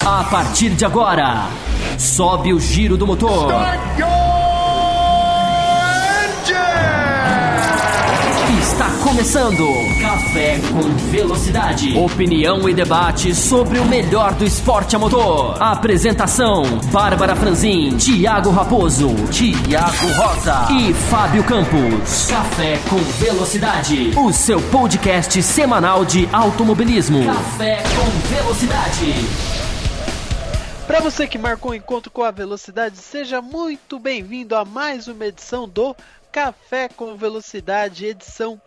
A partir de agora, sobe o giro do motor. Está começando Café com Velocidade. Opinião e debate sobre o melhor do esporte a motor. Apresentação: Bárbara Franzin, Thiago Raposo, Thiago Rosa e Fábio Campos. Café com Velocidade, o seu podcast semanal de automobilismo. Café com Velocidade. Para você que marcou o encontro com a velocidade, seja muito bem-vindo a mais uma edição do Café com Velocidade, edição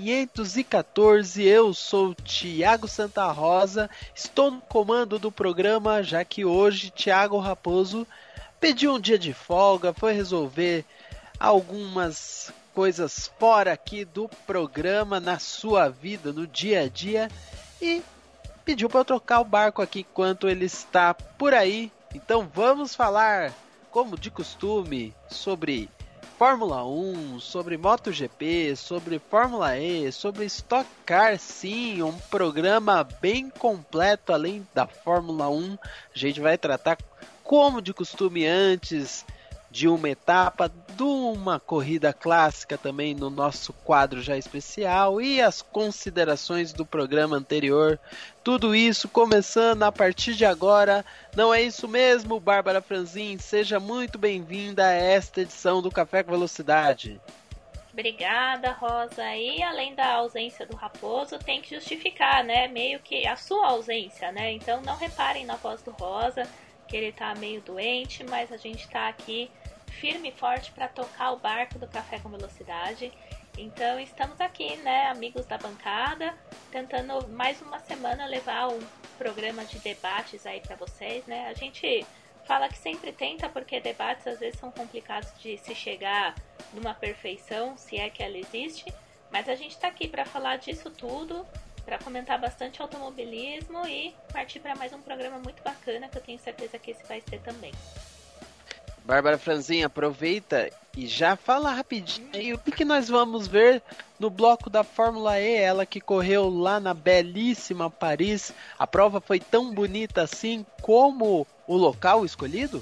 514. Eu sou Thiago Santa Rosa, estou no comando do programa, já que hoje Thiago Raposo pediu um dia de folga, foi resolver algumas coisas fora aqui do programa, na sua vida, no dia a dia, e pediu para eu trocar o barco aqui enquanto ele está por aí. Então vamos falar, como de costume, sobre Fórmula 1, sobre MotoGP, sobre Fórmula E, sobre Stock Car, sim, um programa bem completo além da Fórmula 1. A gente vai tratar, como de costume, antes de uma etapa, de uma corrida clássica também no nosso quadro já especial e as considerações do programa anterior. Tudo isso começando a partir de agora. Não é isso mesmo, Bárbara Franzin? Seja muito bem-vinda a esta edição do Café com Velocidade. Obrigada, Rosa. E além da ausência do Raposo, tem que justificar, né? Meio que a sua ausência, né? Então não reparem na voz do Rosa, que ele tá meio doente, mas a gente tá aqui firme e forte para tocar o barco do Café com Velocidade. Então estamos aqui, né, amigos da bancada, tentando mais uma semana levar um programa de debates aí para vocês, né? A gente fala que sempre tenta, porque debates às vezes são complicados de se chegar numa perfeição, se é que ela existe, mas a gente tá aqui para falar disso tudo, para comentar bastante automobilismo e partir para mais um programa muito bacana, que eu tenho certeza que esse vai ser também. Bárbara Franzin, aproveita e já fala rapidinho aí o que nós vamos ver no bloco da Fórmula E, ela que correu lá na belíssima Paris. A prova foi tão bonita assim como o local escolhido?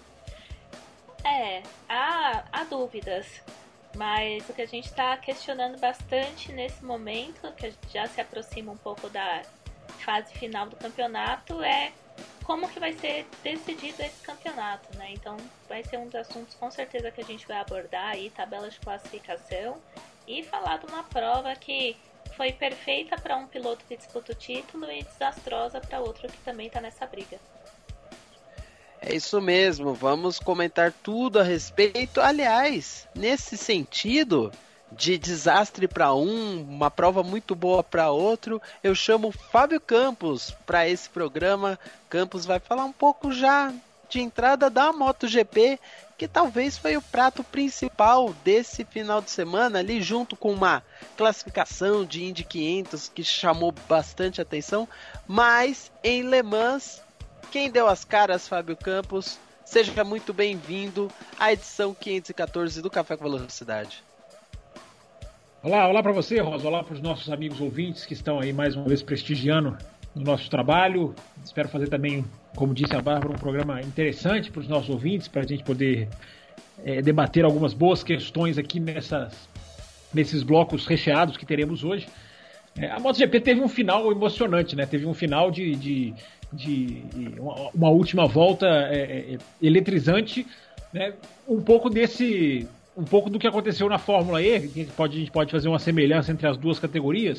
Há dúvidas, mas o que a gente está questionando bastante nesse momento, que já se aproxima um pouco da fase final do campeonato, é como que vai ser decidido esse campeonato, né? Então vai ser um dos assuntos com certeza que a gente vai abordar aí, tabela de classificação, e falar de uma prova que foi perfeita para um piloto que disputa o título e desastrosa para outro que também está nessa briga. É isso mesmo, vamos comentar tudo a respeito. Aliás, nesse sentido de desastre para uma prova muito boa para outro, eu chamo Fábio Campos para esse programa. Campos vai falar um pouco já de entrada da MotoGP, que talvez foi o prato principal desse final de semana, ali junto com uma classificação de Indy 500 que chamou bastante atenção. Mas em Le Mans, quem deu as caras, Fábio Campos? Seja muito bem-vindo à edição 514 do Café com Velocidade. Olá para você, Rosa, olá para os nossos amigos ouvintes que estão aí mais uma vez prestigiando o nosso trabalho. Espero fazer também, como disse a Bárbara, um programa interessante para os nossos ouvintes, para a gente poder debater algumas boas questões aqui nesses blocos recheados que teremos hoje. A MotoGP teve um final emocionante, né? Teve um final de uma última volta eletrizante, né? Um pouco do que aconteceu na Fórmula E, a gente pode fazer uma semelhança entre as duas categorias.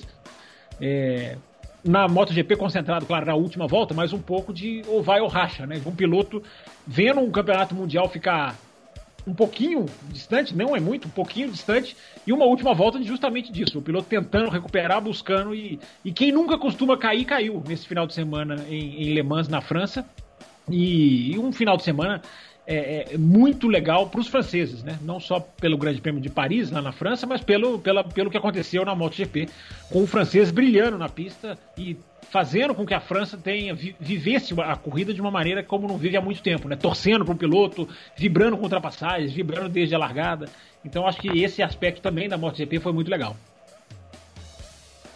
Na MotoGP concentrado, claro, na última volta, mas um pouco de ou vai ou racha, né? Um piloto vendo um campeonato mundial ficar um pouquinho distante, não é muito, um pouquinho distante, e uma última volta justamente disso, o piloto tentando recuperar, buscando, e quem nunca costuma cair, caiu nesse final de semana em Le Mans, na França, e um final de semana muito legal para os franceses, né? Não só pelo Grande Prêmio de Paris, lá na França, mas pelo que aconteceu na MotoGP, com o francês brilhando na pista e fazendo com que a França vivesse a corrida de uma maneira como não vive há muito tempo, né? Torcendo para o piloto, vibrando com ultrapassagens, vibrando desde a largada. Então acho que esse aspecto também da MotoGP foi muito legal.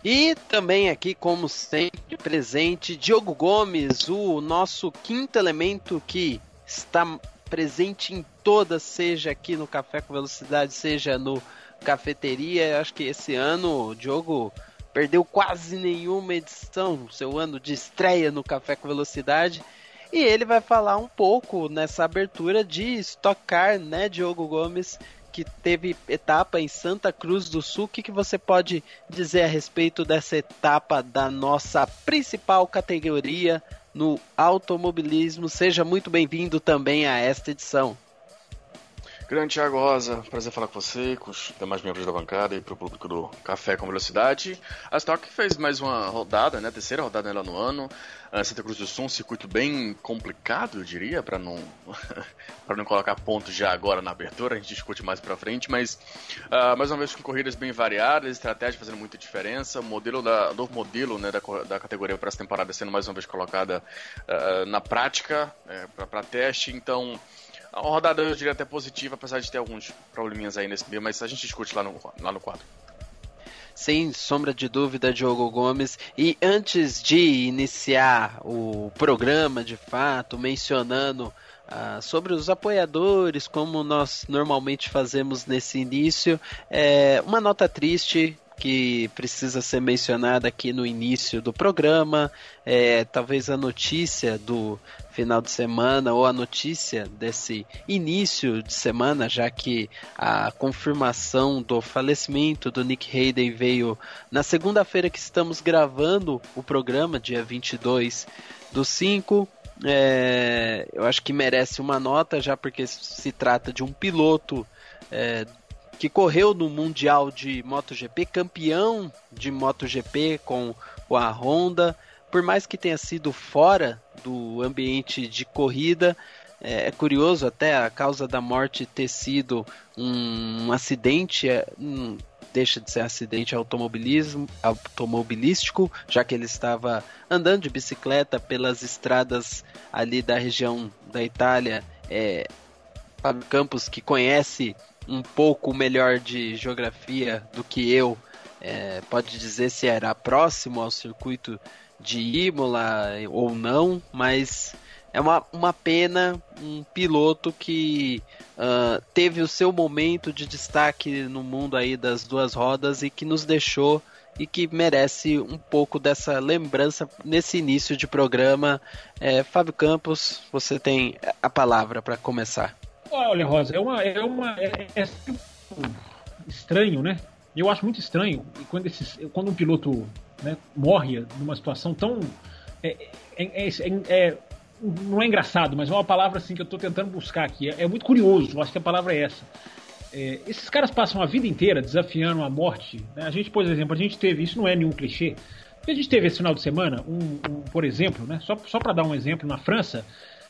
E também aqui, como sempre, presente, Diogo Gomes, o nosso quinto elemento que está presente em todas, seja aqui no Café com Velocidade, seja no Cafeteria. Eu acho que esse ano o Diogo perdeu quase nenhuma edição, seu ano de estreia no Café com Velocidade. E ele vai falar um pouco nessa abertura de Stock Car, né, Diogo Gomes, que teve etapa em Santa Cruz do Sul. O que você pode dizer a respeito dessa etapa da nossa principal categoria no automobilismo? Seja muito bem-vindo também a esta edição. Grande Thiago Rosa, prazer falar com você, com os demais membros da bancada e para o público do Café com Velocidade. A Stock fez mais uma rodada, né, terceira rodada dela no ano. Santa Cruz do Sul, um circuito bem complicado, eu diria, para não colocar pontos já agora na abertura, a gente discute mais para frente, mas mais uma vez com corridas bem variadas, estratégia fazendo muita diferença, novo modelo né, da categoria para essa temporada sendo mais uma vez colocada na prática, para teste, então... A rodada eu diria até positiva, apesar de ter alguns probleminhas aí nesse meio, mas a gente discute lá no quadro. Sem sombra de dúvida, Diogo Gomes. E antes de iniciar o programa, de fato, mencionando sobre os apoiadores, como nós normalmente fazemos nesse início, uma nota triste que precisa ser mencionada aqui no início do programa, talvez a notícia do final de semana ou a notícia desse início de semana, já que a confirmação do falecimento do Nick Hayden veio na segunda-feira que estamos gravando o programa, dia 22/5. Eu acho que merece uma nota, já porque se trata de um piloto que correu no Mundial de MotoGP, campeão de MotoGP com a Honda. Por mais que tenha sido fora do ambiente de corrida, é curioso até a causa da morte ter sido um acidente, deixa de ser acidente automobilístico, já que ele estava andando de bicicleta pelas estradas ali da região da Itália. Fábio Campos, que conhece um pouco melhor de geografia do que eu, pode dizer se era próximo ao circuito de Imola ou não, mas é uma pena, um piloto que teve o seu momento de destaque no mundo aí das duas rodas e que nos deixou e que merece um pouco dessa lembrança nesse início de programa. Fábio Campos, você tem a palavra para começar. Olha, Rosa, é estranho, né? Eu acho muito estranho quando um piloto, né, morre numa situação tão... não é engraçado, mas é uma palavra assim que eu estou tentando buscar aqui. É muito curioso, eu acho que a palavra é essa. Esses caras passam a vida inteira desafiando a morte, né? A gente, por exemplo, teve, isso não é nenhum clichê, a gente teve esse final de semana, por exemplo, né, só para dar um exemplo, na França,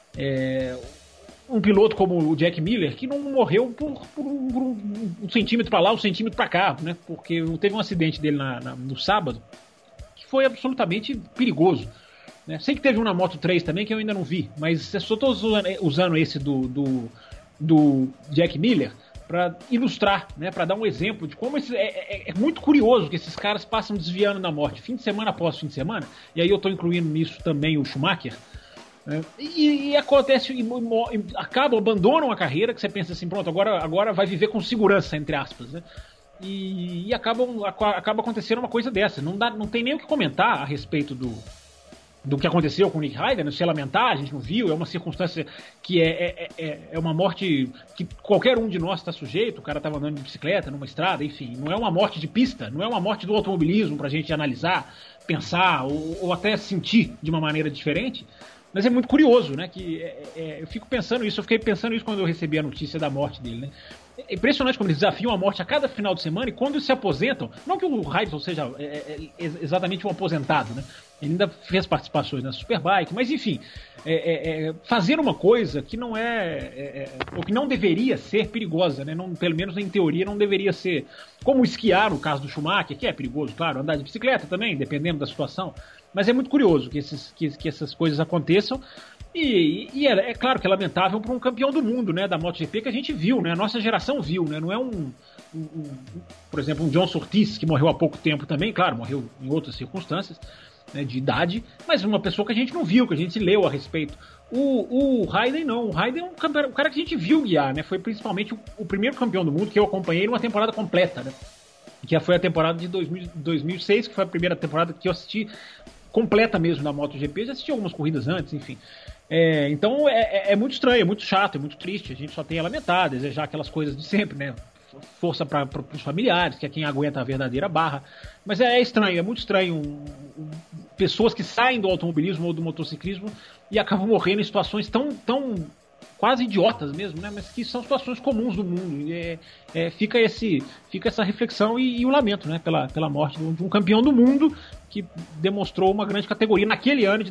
um piloto como o Jack Miller, que não morreu por um centímetro para lá, um centímetro para cá, né? Porque teve um acidente dele no sábado que foi absolutamente perigoso, né? Sei que teve um na Moto 3 também que eu ainda não vi, mas eu só estou usando esse do Jack Miller para ilustrar, né? Para dar um exemplo de como é muito curioso que esses caras passam desviando da morte fim de semana após fim de semana, e aí eu estou incluindo nisso também o Schumacher. E acontece, abandonam a carreira, que você pensa assim, pronto, agora vai viver com segurança, entre aspas, né? E acaba acontecendo uma coisa dessa. Não tem nem o que comentar a respeito do que aconteceu com o Nick Hayden, se lamentar, a gente não viu, é uma circunstância que é uma morte que qualquer um de nós está sujeito. O cara estava andando de bicicleta numa estrada, enfim, não é uma morte de pista, não é uma morte do automobilismo pra gente analisar, pensar ou até sentir de uma maneira diferente. Mas é muito curioso, né? Que eu fiquei pensando isso quando eu recebi a notícia da morte dele, né? É impressionante como eles desafiam a morte a cada final de semana, e quando eles se aposentam, não que o Hayden seja exatamente um aposentado, né? Ele ainda fez participações na Superbike, mas enfim, fazer uma coisa que não ou que não deveria ser perigosa, né? Não, pelo menos em teoria não deveria ser, como esquiar no caso do Schumacher, que é perigoso, claro, andar de bicicleta também, dependendo da situação. Mas é muito curioso que essas coisas aconteçam, E é claro que é lamentável para um campeão do mundo, né, da MotoGP, que a gente viu, né, a nossa geração viu, né, não é por exemplo, um John Surtees, que morreu há pouco tempo também, claro, morreu em outras circunstâncias, né, de idade, mas uma pessoa que a gente não viu, que a gente leu a respeito. O Hayden não, o Hayden é um cara que a gente viu guiar, né, foi principalmente o primeiro campeão do mundo que eu acompanhei numa temporada completa, né, que foi a temporada de 2006, que foi a primeira temporada que eu assisti completa mesmo na MotoGP, já assisti algumas corridas antes, enfim. Então é muito estranho, é muito chato, é muito triste. A gente só tem a lamentar, desejar aquelas coisas de sempre, né? Força para os familiares, que é quem aguenta a verdadeira barra. Mas é estranho, é muito estranho pessoas que saem do automobilismo ou do motociclismo e acabam morrendo em situações tão quase idiotas mesmo, né? Mas que são situações comuns do mundo. Fica essa reflexão e o lamento, né? Pela morte de um campeão do mundo que demonstrou uma grande categoria naquele ano de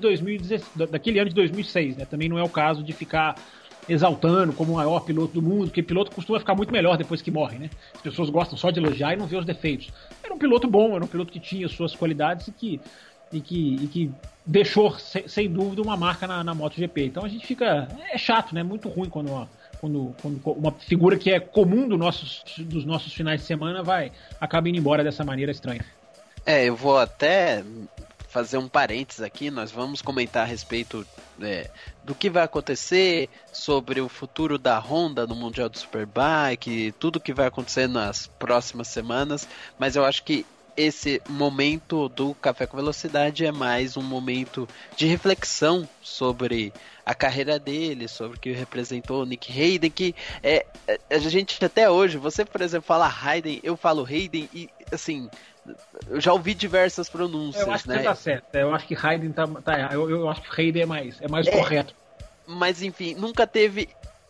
2006, né? Também não é o caso de ficar exaltando como o maior piloto do mundo, porque piloto costuma ficar muito melhor depois que morre, né? As pessoas gostam só de elogiar e não ver os defeitos. Era um piloto bom, era um piloto que tinha suas qualidades e que deixou, sem dúvida, uma marca na MotoGP. Então a gente fica... É chato, né? Muito ruim quando uma figura que é comum dos nossos finais de semana acaba indo embora dessa maneira estranha. Eu vou até fazer um parênteses aqui, nós vamos comentar a respeito do que vai acontecer, sobre o futuro da Honda no Mundial do Superbike, tudo que vai acontecer nas próximas semanas, mas eu acho que esse momento do Café com Velocidade é mais um momento de reflexão sobre a carreira dele, sobre o que representou o Nick Hayden, que a gente até hoje, você por exemplo fala Hayden, eu falo Hayden e assim... Eu já ouvi diversas pronúncias, eu acho que né? tá certo. Eu acho que Hayden tá eu acho que Hayden é mais correto. Mas enfim, nunca teve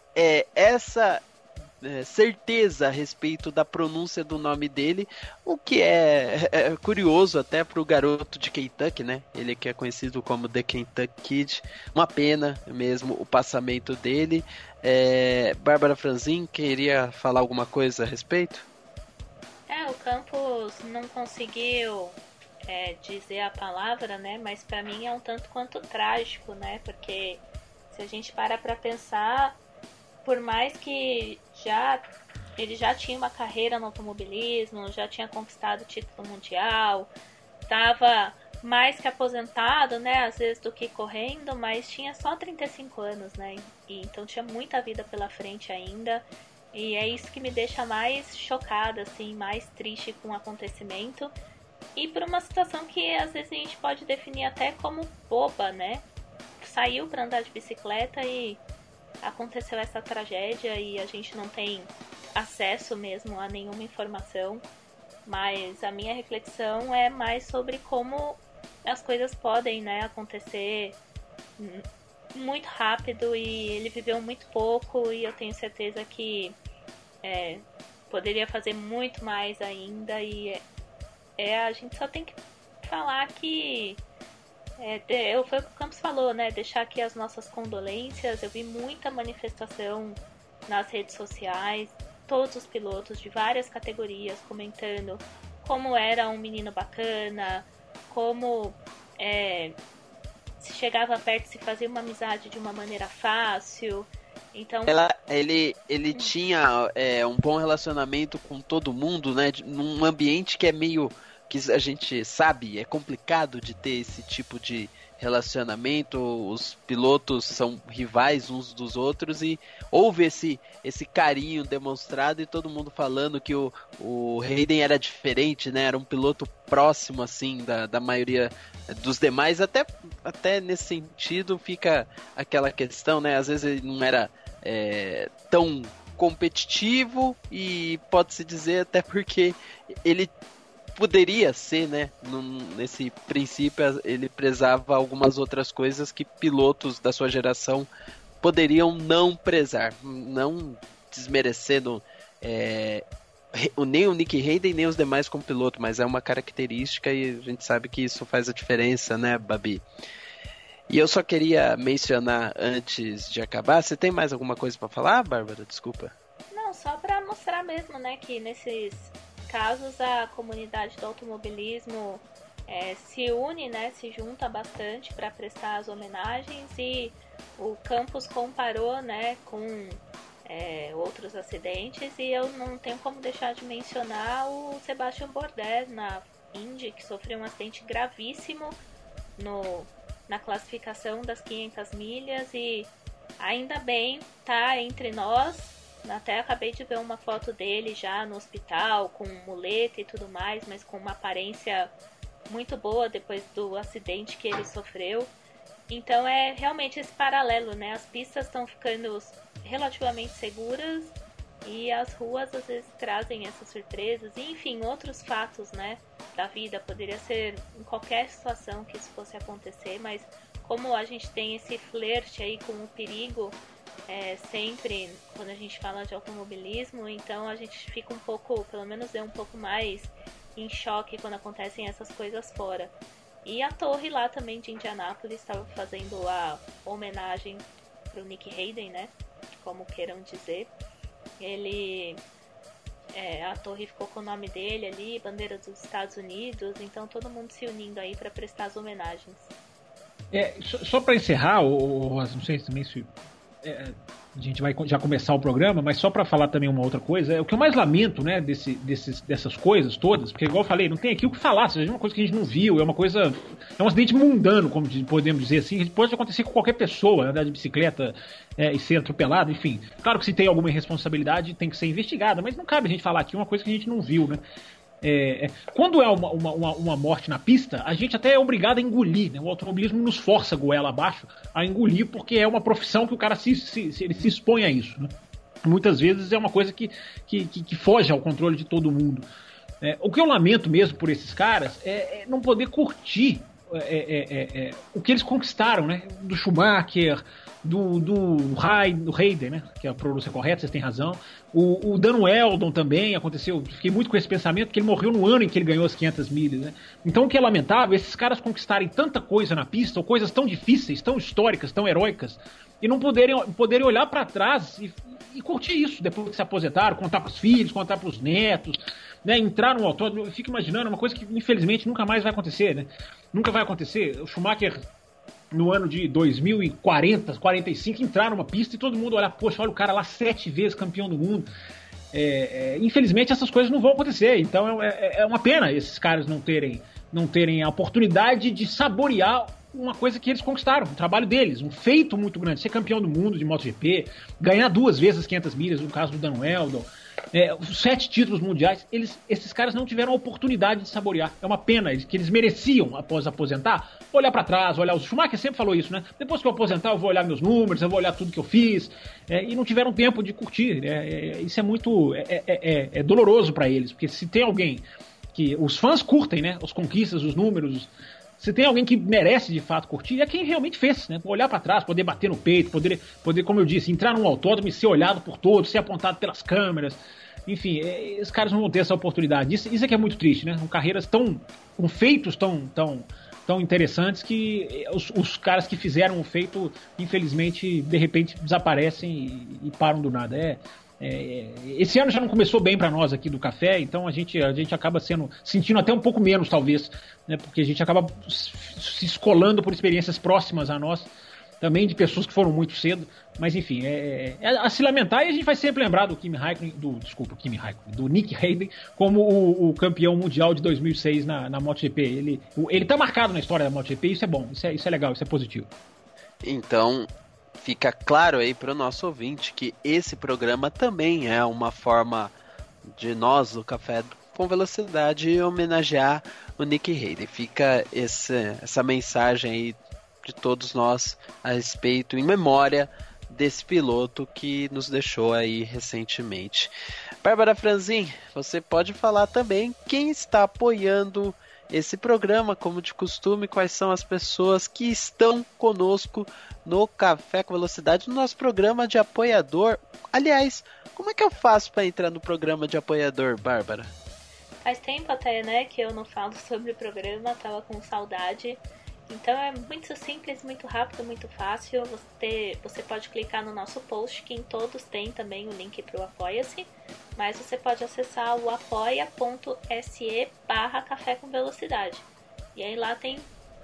essa certeza a respeito da pronúncia do nome dele, o que é curioso até pro garoto de Kentucky, né? Ele que é conhecido como The Kentucky Kid. Uma pena mesmo o passamento dele. Bárbara Franzin, queria falar alguma coisa a respeito? O Campos não conseguiu dizer a palavra, né? Mas pra mim é um tanto quanto trágico, né? Porque se a gente para pra pensar, por mais que ele já tinha uma carreira no automobilismo, já tinha conquistado o título mundial, estava mais que aposentado, né? Às vezes do que correndo, mas tinha só 35 anos, né? Então tinha muita vida pela frente ainda. E é isso que me deixa mais chocada, assim, mais triste com o acontecimento. E por uma situação que às vezes a gente pode definir até como boba, né? Saiu para andar de bicicleta e aconteceu essa tragédia e a gente não tem acesso mesmo a nenhuma informação. Mas a minha reflexão é mais sobre como as coisas podem, né, acontecer muito rápido e ele viveu muito pouco e eu tenho certeza que poderia fazer muito mais ainda e a gente só tem que falar que foi o que o Campos falou, né? Deixar aqui as nossas condolências. Eu vi muita manifestação nas redes sociais, todos os pilotos de várias categorias comentando como era um menino bacana, como se chegava perto, se fazia uma amizade de uma maneira fácil. Então... Ele tinha um bom relacionamento com todo mundo, né? Num ambiente que é meio... que a gente sabe, é complicado de ter esse tipo de relacionamento. Os pilotos são rivais uns dos outros e houve esse carinho demonstrado e todo mundo falando que o Hayden era diferente, né? Era um piloto próximo, assim, da maioria dos demais. Até nesse sentido fica aquela questão, né? Às vezes ele não era tão competitivo e pode-se dizer até porque ele poderia ser, né? Nesse princípio ele prezava algumas outras coisas que pilotos da sua geração poderiam não prezar, não desmerecendo nem o Nick Hayden nem os demais como piloto, mas é uma característica e a gente sabe que isso faz a diferença, né, Babi? E eu só queria mencionar antes de acabar, você tem mais alguma coisa para falar, Bárbara? Desculpa. Não, só para mostrar mesmo, né, que nesses casos a comunidade do automobilismo se une, né, se junta bastante para prestar as homenagens e o Campos comparou, né, com outros acidentes, e eu não tenho como deixar de mencionar o Sebastian Bourdais na Indy, que sofreu um acidente gravíssimo na classificação das 500 milhas, e ainda bem tá entre nós. Até acabei de ver uma foto dele já no hospital, com muleta e tudo mais, mas com uma aparência muito boa depois do acidente que ele sofreu. Então é realmente esse paralelo, né? As pistas estão ficando relativamente seguras e as ruas às vezes trazem essas surpresas. E, enfim, outros fatos, né, da vida. Poderia ser em qualquer situação que isso fosse acontecer, mas como a gente tem esse flerte aí com o perigo sempre quando a gente fala de automobilismo, então a gente fica um pouco, pelo menos um pouco mais em choque quando acontecem essas coisas fora. E a torre lá também de Indianápolis estava fazendo a homenagem para o Nick Hayden, né? Como queiram dizer. A torre ficou com o nome dele ali, bandeira dos Estados Unidos, então todo mundo se unindo aí para prestar as homenagens. Só para encerrar, não sei também se a gente vai já começar o programa, mas só para falar também uma outra coisa, o que eu mais lamento, né, dessas coisas todas, porque igual eu falei, não tem aqui o que falar, seja uma coisa que a gente não viu, é um acidente mundano, como podemos dizer assim, pode acontecer com qualquer pessoa, andar de bicicleta e ser atropelado, enfim. Claro que se tem alguma irresponsabilidade tem que ser investigada, mas não cabe a gente falar aqui uma coisa que a gente não viu, né? Quando é uma morte na pista, a gente até é obrigado a engolir, né? O automobilismo nos força goela abaixo a engolir, porque é uma profissão que o cara ele se expõe a isso, né? Muitas vezes é uma coisa que foge ao controle de todo mundo. O que eu lamento mesmo por esses caras é não poder curtir o que eles conquistaram, né? Do Schumacher, do Hayden, né? Que é a pronúncia correta, vocês têm razão. O Dan Weldon também aconteceu, fiquei muito com esse pensamento, que ele morreu no ano em que ele ganhou as 500 milhas, né? Então o que é lamentável, esses caras conquistarem tanta coisa na pista, ou coisas tão difíceis, tão históricas, tão heróicas, e não poderem olhar para trás e curtir isso depois que se aposentaram, contar pros filhos, contar pros netos, né? Entrar no autódromo, eu fico imaginando uma coisa que infelizmente nunca mais vai acontecer, né? Nunca vai acontecer. O Schumacher, no ano de 2040, 45, entrar numa pista e todo mundo olhar, poxa, olha o cara lá 7 vezes campeão do mundo. Infelizmente essas coisas não vão acontecer, então é uma pena esses caras não terem a oportunidade de saborear uma coisa que eles conquistaram, um trabalho deles, um feito muito grande, ser campeão do mundo de MotoGP, ganhar 2 vezes as 500 milhas, no caso do Dan Weldon, os 7 títulos mundiais, esses caras não tiveram a oportunidade de saborear. É uma pena, que eles mereciam, após aposentar, olhar pra trás, olhar. O Schumacher sempre falou isso, né? Depois que eu aposentar, eu vou olhar meus números, eu vou olhar tudo que eu fiz, e não tiveram tempo de curtir. Isso é muito doloroso pra eles, porque se tem alguém que os fãs curtem, né? As conquistas, os números. Se tem alguém que merece de fato curtir, é quem realmente fez, né? Olhar pra trás, poder bater no peito, poder, como eu disse, entrar num autódromo e ser olhado por todos, ser apontado pelas câmeras. Enfim, os caras não vão ter essa oportunidade. Isso é que é muito triste, né? São carreiras com feitos tão interessantes que os caras que fizeram o feito, infelizmente, de repente desaparecem e param do nada. Esse ano já não começou bem para nós aqui do Café, então a gente acaba sentindo até um pouco menos, talvez, né? Porque a gente acaba se escolando por experiências próximas a nós, também de pessoas que foram muito cedo, mas enfim, a se lamentar, e a gente vai sempre lembrar do do Nick Hayden como o campeão mundial de 2006 na MotoGP. Ele tá marcado na história da MotoGP, isso é bom, isso é legal, isso é positivo. Então, fica claro aí para o nosso ouvinte que esse programa também é uma forma de nós, do Café com Velocidade, homenagear o Nick Hayden. Fica essa mensagem aí de todos nós a respeito, em memória desse piloto que nos deixou aí recentemente. Bárbara Franzin, você pode falar também quem está apoiando esse programa, como de costume, quais são as pessoas que estão conosco no Café com Velocidade, no nosso programa de apoiador. Aliás, como é que eu faço para entrar no programa de apoiador, Bárbara? Faz tempo até, né, que eu não falo sobre o programa, tava com saudade. Então é muito simples, muito rápido, muito fácil. Você pode clicar no nosso post, que em todos tem também o link para o Apoia-se. Mas você pode acessar o apoia.se/Café com Velocidade. E aí lá tem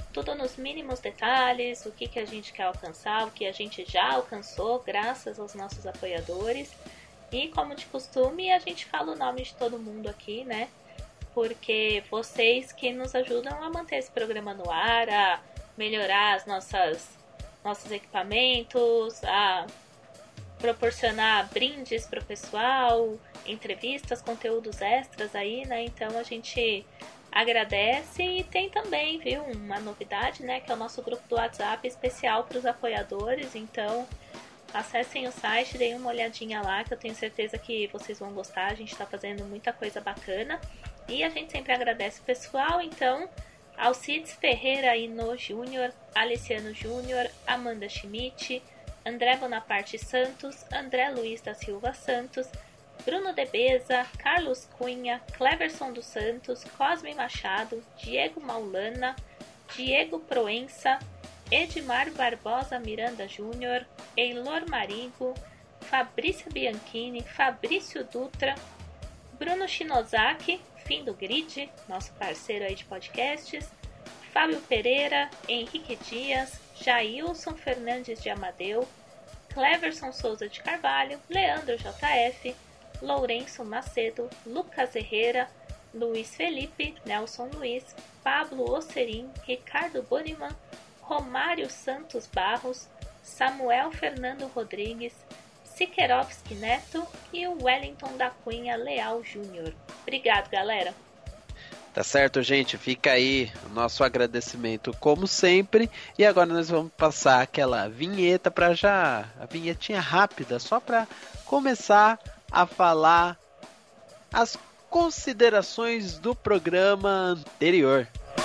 tudo nos mínimos detalhes, o que a gente quer alcançar, o que a gente já alcançou graças aos nossos apoiadores. E como de costume, a gente fala o nome de todo mundo aqui, né? Porque vocês que nos ajudam a manter esse programa no ar, a melhorar as nossos equipamentos, a proporcionar brindes para o pessoal, entrevistas, conteúdos extras aí, né? Então a gente agradece. E tem também, viu, uma novidade, né? Que é o nosso grupo do WhatsApp especial para os apoiadores. Então acessem o site, deem uma olhadinha lá, que eu tenho certeza que vocês vão gostar. A gente está fazendo muita coisa bacana e a gente sempre agradece o pessoal. Então, Alcides Ferreira Ino Júnior, Alessiano Júnior, Amanda Schmidt, André Bonaparte Santos, André Luiz da Silva Santos, Bruno Debeza, Carlos Cunha, Cleverson dos Santos, Cosme Machado, Diego Maulana, Diego Proença, Edmar Barbosa Miranda Júnior, Eilor Marigo, Fabrícia Bianchini, Fabrício Dutra, Bruno Shinozaki, Fim do Grid, nosso parceiro aí de podcasts, Fábio Pereira, Henrique Dias, Jailson Fernandes de Amadeu, Cleverson Souza de Carvalho, Leandro JF, Lourenço Macedo, Lucas Herrera, Luiz Felipe, Nelson Luiz, Pablo Osserim, Ricardo Boniman, Romário Santos Barros, Samuel Fernando Rodrigues, Siqueirovski Neto e o Wellington da Cunha Leal Júnior. Obrigado, galera. Tá certo, gente? Fica aí o nosso agradecimento, como sempre. E agora nós vamos passar aquela vinheta para já... A vinhetinha rápida, só para começar a falar as considerações do programa anterior.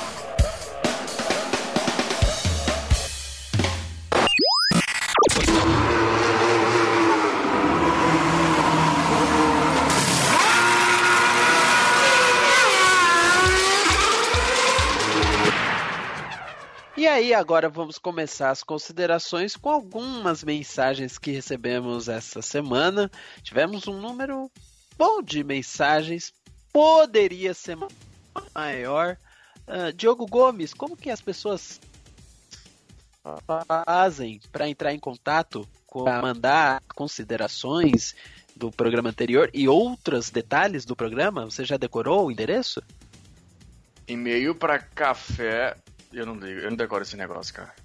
E aí, agora vamos começar as considerações com algumas mensagens que recebemos essa semana. Tivemos um número bom de mensagens, poderia ser maior. Diogo Gomes, como que as pessoas fazem para entrar em contato, para mandar considerações do programa anterior e outros detalhes do programa? Você já decorou o endereço? E-mail para café... Eu não decoro esse negócio, cara.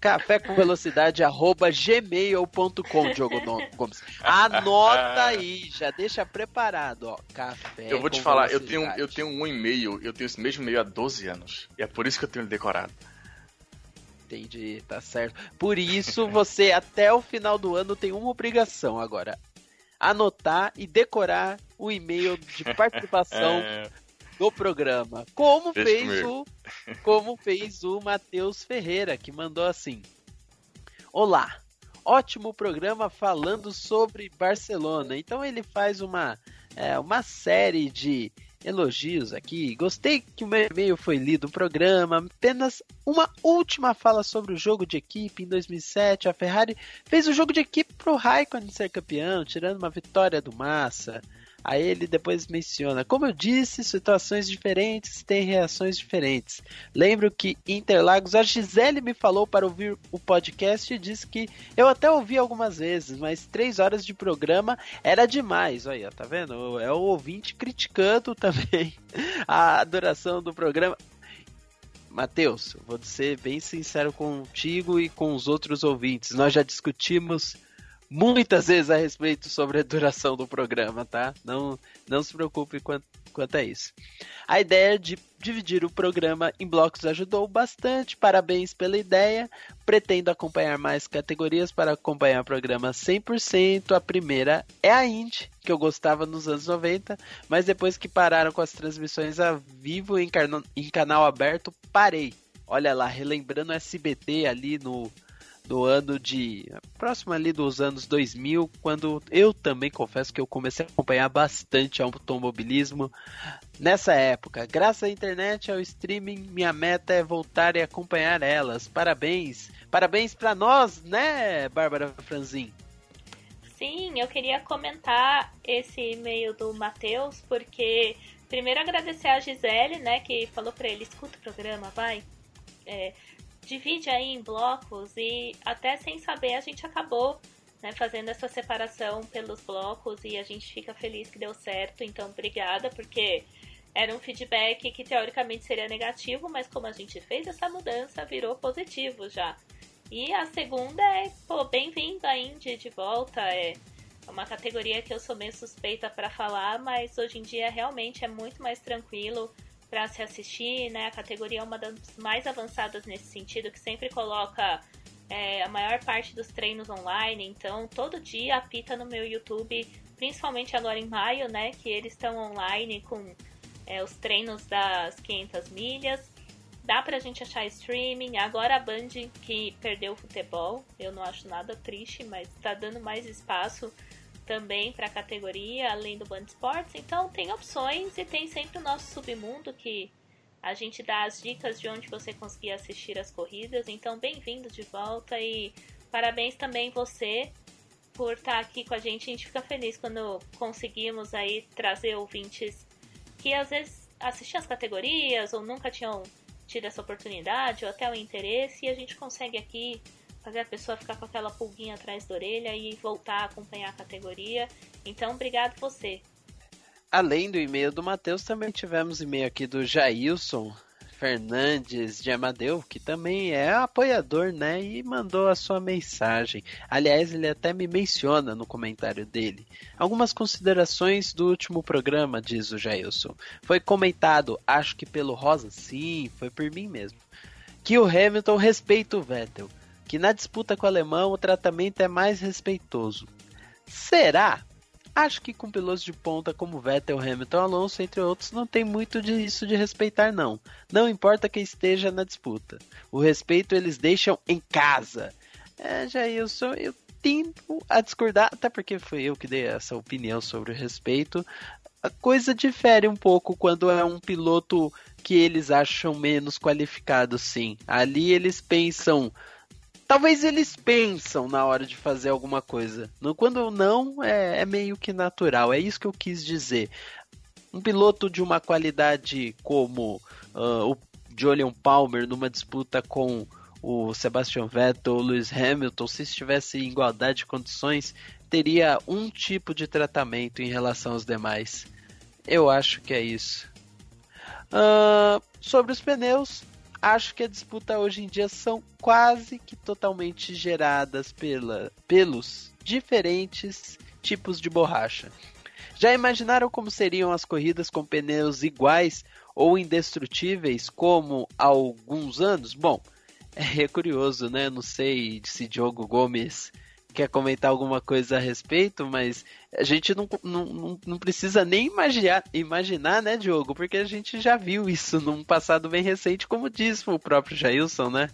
cafécomvelocidade@gmail.com, Diogo Gomes. Anota aí, já deixa preparado, ó. Café. Eu vou te falar, eu tenho um e-mail, eu tenho esse mesmo e-mail há 12 anos. E é por isso que eu tenho ele decorado. Entendi, tá certo. Por isso, você até o final do ano tem uma obrigação agora. Anotar e decorar o e-mail de participação do programa. Como fez o Matheus Ferreira, que mandou assim: olá, ótimo programa falando sobre Barcelona. Então ele faz uma série de elogios aqui. Gostei que o meu e-mail foi lido no programa. Apenas uma última fala sobre o jogo de equipe. Em 2007, a Ferrari fez o jogo de equipe para o Raikkonen ser campeão, tirando uma vitória do Massa. Aí ele depois menciona: como eu disse, situações diferentes têm reações diferentes. Lembro que em Interlagos a Gisele me falou para ouvir o podcast e disse que eu até ouvi algumas vezes, mas 3 horas de programa era demais. Olha, tá vendo? É o ouvinte criticando também a duração do programa. Matheus, vou ser bem sincero contigo e com os outros ouvintes. Nós já discutimos muitas vezes a respeito sobre a duração do programa, tá? Não se preocupe quanto a isso. A ideia de dividir o programa em blocos ajudou bastante. Parabéns pela ideia. Pretendo acompanhar mais categorias para acompanhar o programa 100%. A primeira é a Indy, que eu gostava nos anos 90, mas depois que pararam com as transmissões a vivo em canal aberto, parei. Olha lá, relembrando o SBT ali no ano próximo ali dos anos 2000, quando eu também confesso que eu comecei a acompanhar bastante automobilismo nessa época. Graças à internet e ao streaming, minha meta é voltar e acompanhar elas. Parabéns para nós, né, Bárbara Franzin? Sim, eu queria comentar esse e-mail do Matheus, porque primeiro agradecer a Gisele, né, que falou para ele: escuta o programa, vai. divide aí em blocos e até sem saber a gente acabou, né, fazendo essa separação pelos blocos e a gente fica feliz que deu certo. Então, obrigada, porque era um feedback que teoricamente seria negativo, mas como a gente fez essa mudança, virou positivo já. E a segunda é, bem-vindo a Indy de volta, é uma categoria que eu sou meio suspeita para falar, mas hoje em dia realmente é muito mais tranquilo para se assistir, né? A categoria é uma das mais avançadas nesse sentido, que sempre coloca a maior parte dos treinos online, então todo dia apita no meu YouTube, principalmente agora em maio, né? Que eles estão online com os treinos das 500 milhas. Dá pra gente achar streaming. Agora a Band, que perdeu o futebol, eu não acho nada triste, mas tá dando mais espaço também pra categoria, além do Band Esportes. Então tem opções e tem sempre o nosso submundo, que a gente dá as dicas de onde você conseguir assistir as corridas. Então bem-vindo de volta e parabéns também você por estar aqui com a gente. A gente fica feliz quando conseguimos aí trazer ouvintes que às vezes assistiam as categorias ou nunca tinham tido essa oportunidade ou até o interesse, e a gente consegue aqui fazer a pessoa ficar com aquela pulguinha atrás da orelha e voltar a acompanhar a categoria. Então, obrigado você. Além do e-mail do Matheus, também tivemos e-mail aqui do Jailson Fernandes de Amadeu, que também é apoiador, né, e mandou a sua mensagem. Aliás, ele até me menciona no comentário dele. Algumas considerações do último programa, diz o Jailson. Foi comentado, acho que pelo Rosa, sim, foi por mim mesmo, que o Hamilton respeita o Vettel, que na disputa com o alemão o tratamento é mais respeitoso. Será? Acho que com pilotos de ponta como Vettel, Hamilton, Alonso, entre outros, não tem muito disso de respeitar, não. Não importa quem esteja na disputa. O respeito eles deixam em casa. Jailson, eu tento a discordar, até porque foi eu que dei essa opinião sobre o respeito. A coisa difere um pouco quando é um piloto que eles acham menos qualificado, sim. Ali eles pensam... Talvez eles pensam na hora de fazer alguma coisa. Quando não, é meio que natural. É isso que eu quis dizer. Um piloto de uma qualidade como o Jolyon Palmer numa disputa com o Sebastian Vettel ou Lewis Hamilton, se estivesse em igualdade de condições, teria um tipo de tratamento em relação aos demais. Eu acho que é isso. Sobre os pneus... Acho que a disputa hoje em dia são quase que totalmente geradas pelos diferentes tipos de borracha. Já imaginaram como seriam as corridas com pneus iguais ou indestrutíveis como há alguns anos? Bom, é curioso, né? Não sei se Diogo Gomes quer comentar alguma coisa a respeito, mas a gente não precisa nem imaginar, né, Diogo? Porque a gente já viu isso num passado bem recente, como diz o próprio Jailson, né?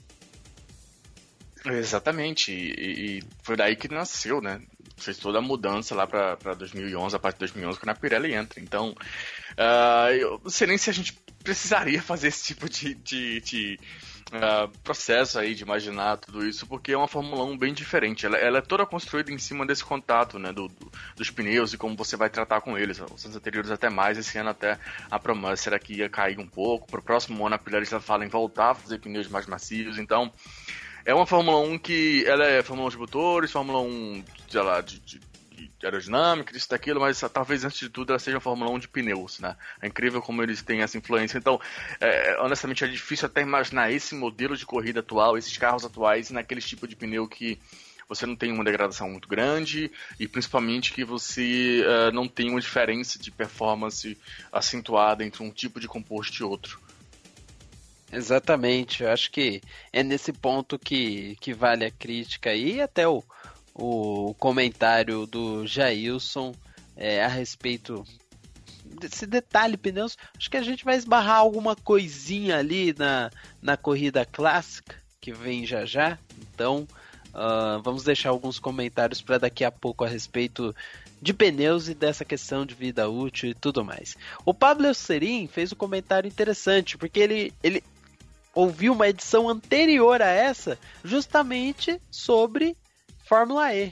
Exatamente, e foi daí que nasceu, né? Fez toda a mudança lá para 2011, a partir de 2011, quando a Pirelli entra. Então, eu não sei nem se a gente precisaria fazer esse tipo de processo aí de imaginar tudo isso, porque é uma Fórmula 1 bem diferente. Ela é toda construída em cima desse contato, né, dos pneus e como você vai tratar com eles. Os anos anteriores até mais, esse ano até a promessa será que ia cair um pouco. Para o próximo ano a Pirelli já fala em voltar a fazer pneus mais macios. Então é uma Fórmula 1 que ela é Fórmula 1 de motores, Fórmula 1 sei lá, de aerodinâmica, isso daquilo, mas talvez antes de tudo ela seja uma Fórmula 1 de pneus, né? É incrível como eles têm essa influência. Então, honestamente, é difícil até imaginar esse modelo de corrida atual, esses carros atuais, naquele tipo de pneu que você não tem uma degradação muito grande e principalmente que você não tem uma diferença de performance acentuada entre um tipo de composto e outro. Exatamente, eu acho que é nesse ponto que vale a crítica e até o comentário do Jailson a respeito desse detalhe pneus. Acho que a gente vai esbarrar alguma coisinha ali na corrida clássica que vem já. Então vamos deixar alguns comentários para daqui a pouco a respeito de pneus e dessa questão de vida útil e tudo mais. O Pablo Serim fez um comentário interessante, porque ele ouviu uma edição anterior a essa justamente sobre Fórmula E.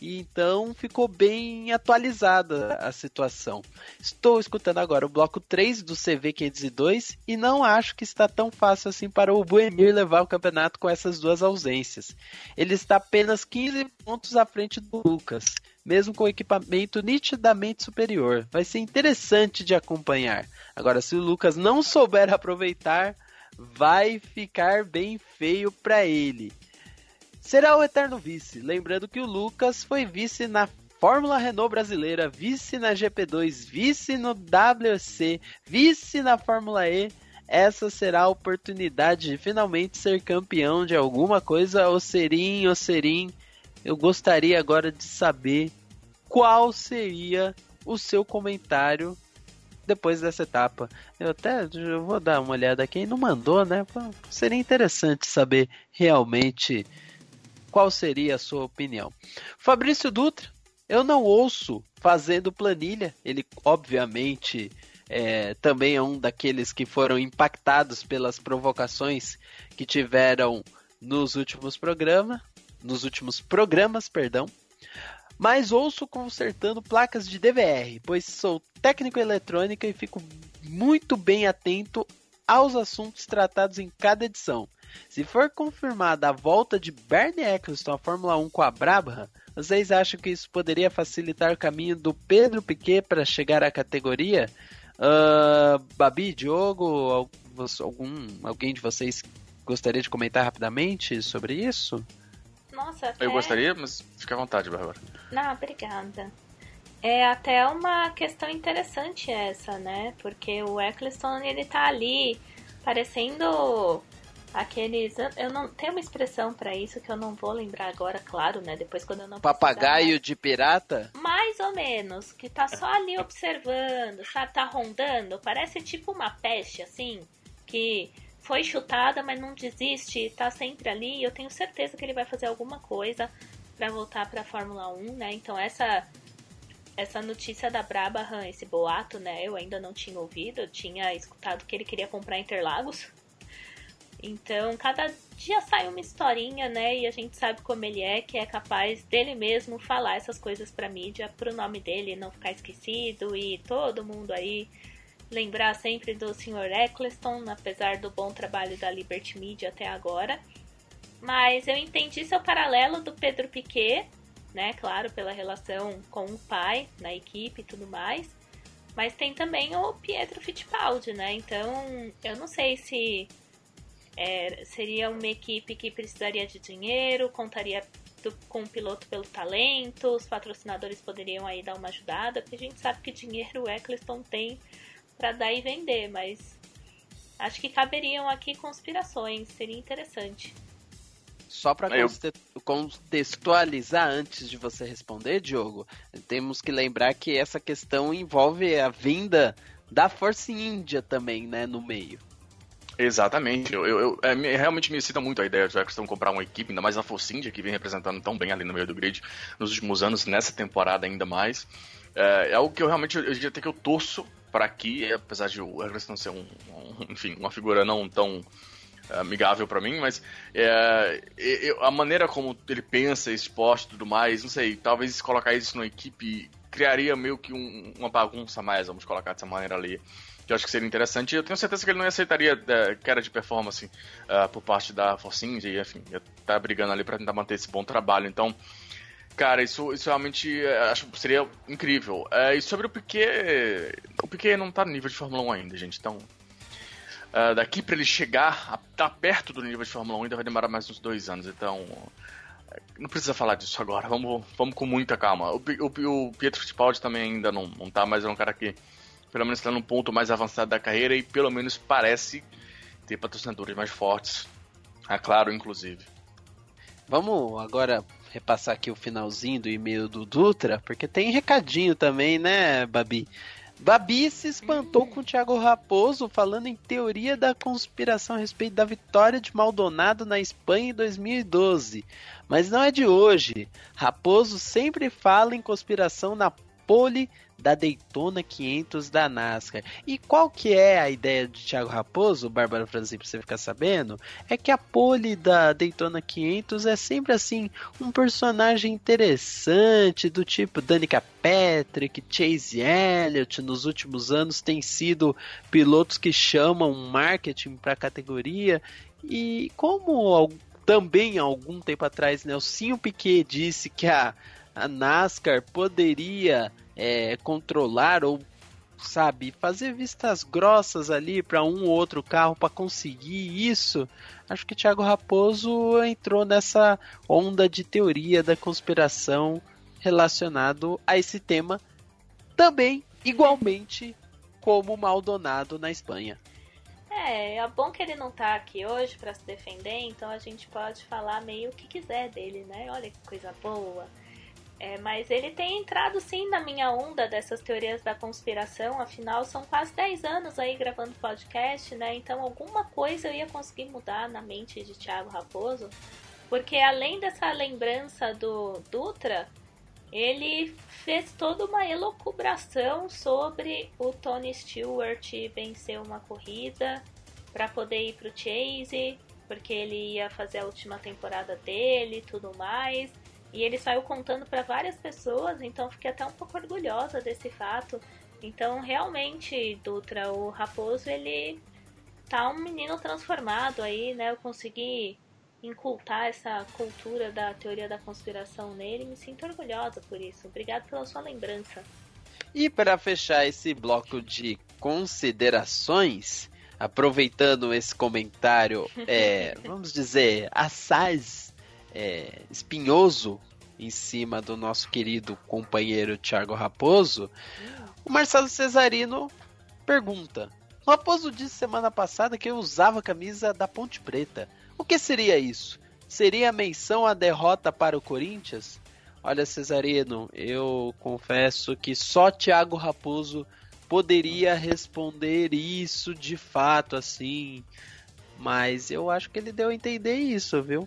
e então ficou bem atualizada a situação. Estou escutando agora o bloco 3 do CV 502 e não acho que está tão fácil assim para o Buemir levar o campeonato com essas duas ausências. Ele está apenas 15 pontos à frente do Lucas, mesmo com equipamento nitidamente superior. Vai ser interessante de acompanhar. Agora, se o Lucas não souber aproveitar, vai ficar bem feio para ele. Será o eterno vice, lembrando que o Lucas foi vice na Fórmula Renault brasileira, vice na GP2, vice no WEC, vice na Fórmula E. Essa será a oportunidade de finalmente ser campeão de alguma coisa. Ocerim, eu gostaria agora de saber qual seria o seu comentário depois dessa etapa. Eu vou dar uma olhada aqui, não mandou, né? Seria interessante saber realmente qual seria a sua opinião. Fabrício Dutra, eu não ouço fazendo planilha, ele obviamente também é um daqueles que foram impactados pelas provocações que tiveram nos últimos programas, mas ouço consertando placas de DVR, pois sou técnico eletrônico e fico muito bem atento aos assuntos tratados em cada edição. Se for confirmada a volta de Bernie Eccleston à Fórmula 1 com a Brabham, vocês acham que isso poderia facilitar o caminho do Pedro Piquet para chegar à categoria? Babi, Diogo, alguém de vocês gostaria de comentar rapidamente sobre isso? Nossa, até... Eu gostaria, mas fica à vontade, Bárbara. Não, obrigada. É até uma questão interessante essa, né? Porque o Eccleston, ele tá ali parecendo aqueles... Eu não tenho uma expressão pra isso que eu não vou lembrar agora, claro, né? Depois quando eu não Papagaio de pirata? Mais ou menos, que tá só ali observando, sabe? Tá rondando. Parece tipo uma peste, assim, que... foi chutada, mas não desiste, tá sempre ali. E eu tenho certeza que ele vai fazer alguma coisa para voltar para a Fórmula 1, né? Então essa notícia da Brabham, esse boato, né? Eu ainda não tinha ouvido. Eu tinha escutado que ele queria comprar Interlagos. Então cada dia sai uma historinha, né? E a gente sabe como ele é, que é capaz dele mesmo falar essas coisas para mídia, pro nome dele não ficar esquecido e todo mundo aí lembrar sempre do Sr. Eccleston, apesar do bom trabalho da Liberty Media até agora. Mas eu entendi seu paralelo do Pedro Piquet, né? Claro, pela relação com o pai na equipe e tudo mais. Mas tem também o Pietro Fittipaldi, né? Então, eu não sei se seria uma equipe que precisaria de dinheiro, contaria com o piloto pelo talento, os patrocinadores poderiam aí dar uma ajudada, porque a gente sabe que dinheiro o Eccleston tem para dar e vender, mas acho que caberiam aqui conspirações, seria interessante. Só para contextualizar antes de você responder, Diogo, temos que lembrar que essa questão envolve a vinda da Force India também, né, no meio. Exatamente, eu realmente me excita muito a ideia de Eccleston comprar uma equipe, ainda mais a Force India, que vem representando tão bem ali no meio do grid nos últimos anos, nessa temporada ainda mais. É algo que eu realmente, eu torço para aqui, apesar de o Eccleston ser enfim, uma figura não tão amigável para mim, mas a maneira como ele pensa, esporte e tudo mais, não sei, talvez colocar isso numa equipe criaria meio que uma bagunça a mais, vamos colocar dessa maneira ali, que eu acho que seria interessante. Eu tenho certeza que ele não aceitaria queda de performance por parte da Force India, e enfim, ia estar brigando ali para tentar manter esse bom trabalho, então... Cara, isso realmente acho que seria incrível. E sobre o Piquet não tá no nível de Fórmula 1 ainda, gente. Então, daqui pra ele chegar a tá perto do nível de Fórmula 1 ainda vai demorar mais uns 2 anos. Então, não precisa falar disso agora. Vamos com muita calma. O Pietro Fittipaldi também ainda não tá, mas é um cara que pelo menos está num ponto mais avançado da carreira e pelo menos parece ter patrocinadores mais fortes. Claro, inclusive. Vamos agora repassar aqui o finalzinho do e-mail do Dutra, porque tem recadinho também, né, Babi? Babi se espantou com o Thiago Raposo falando em teoria da conspiração a respeito da vitória de Maldonado na Espanha em 2012. Mas não é de hoje. Raposo sempre fala em conspiração na pole da Daytona 500 da NASCAR. E qual que é a ideia de Thiago Raposo, Bárbara Franzin, pra você ficar sabendo? É que a pole da Daytona 500 é sempre assim, um personagem interessante, do tipo Danica Patrick, Chase Elliott, nos últimos anos tem sido pilotos que chamam marketing para a categoria. E como também há algum tempo atrás Nelsinho Piquet disse que a NASCAR poderia controlar ou, sabe, fazer vistas grossas ali para um ou outro carro para conseguir isso, acho que Thiago Raposo entrou nessa onda de teoria da conspiração relacionado a esse tema, também igualmente como Maldonado na Espanha. É bom que ele não tá aqui hoje para se defender, então a gente pode falar meio o que quiser dele, né? Olha que coisa boa. Mas ele tem entrado sim na minha onda dessas teorias da conspiração, afinal são quase 10 anos aí gravando podcast, né? Então alguma coisa eu ia conseguir mudar na mente de Thiago Raposo, porque além dessa lembrança do Dutra, ele fez toda uma elucubração sobre o Tony Stewart vencer uma corrida para poder ir pro Chase, porque ele ia fazer a última temporada dele e tudo mais. E ele saiu contando para várias pessoas, então fiquei até um pouco orgulhosa desse fato. Então, realmente, Dutra, o Raposo, ele tá um menino transformado aí, né? Eu consegui incultar essa cultura da teoria da conspiração nele e me sinto orgulhosa por isso. Obrigado pela sua lembrança. E para fechar esse bloco de considerações, aproveitando esse comentário, vamos dizer, assaz, espinhoso em cima do nosso querido companheiro Thiago Raposo, o Marcelo Cesarino pergunta: o Raposo disse semana passada que eu usava a camisa da Ponte Preta. O que seria isso? Seria a menção à derrota para o Corinthians? Olha, Cesarino, eu confesso que só Thiago Raposo poderia responder isso de fato, assim, mas eu acho que ele deu a entender isso, viu?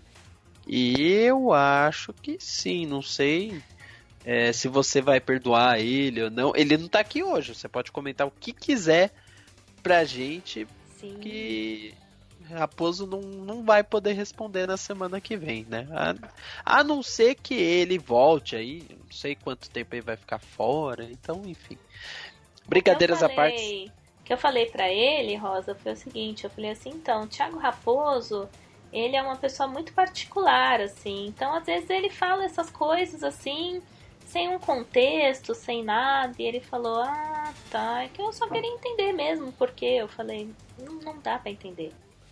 E eu acho que sim, não sei se você vai perdoar ele ou não. Ele não tá aqui hoje, você pode comentar o que quiser pra gente. Sim. Que Raposo não vai poder responder na semana que vem, né? A não ser que ele volte aí, não sei quanto tempo ele vai ficar fora, então enfim. Brincadeiras à parte. O que eu falei pra ele, Rosa, foi o seguinte, eu falei assim, então, Thiago Raposo, ele é uma pessoa muito particular, assim, então às vezes ele fala essas coisas assim, sem um contexto, sem nada, e ele falou, tá, é que eu só queria entender mesmo, porque eu falei, não dá pra entender.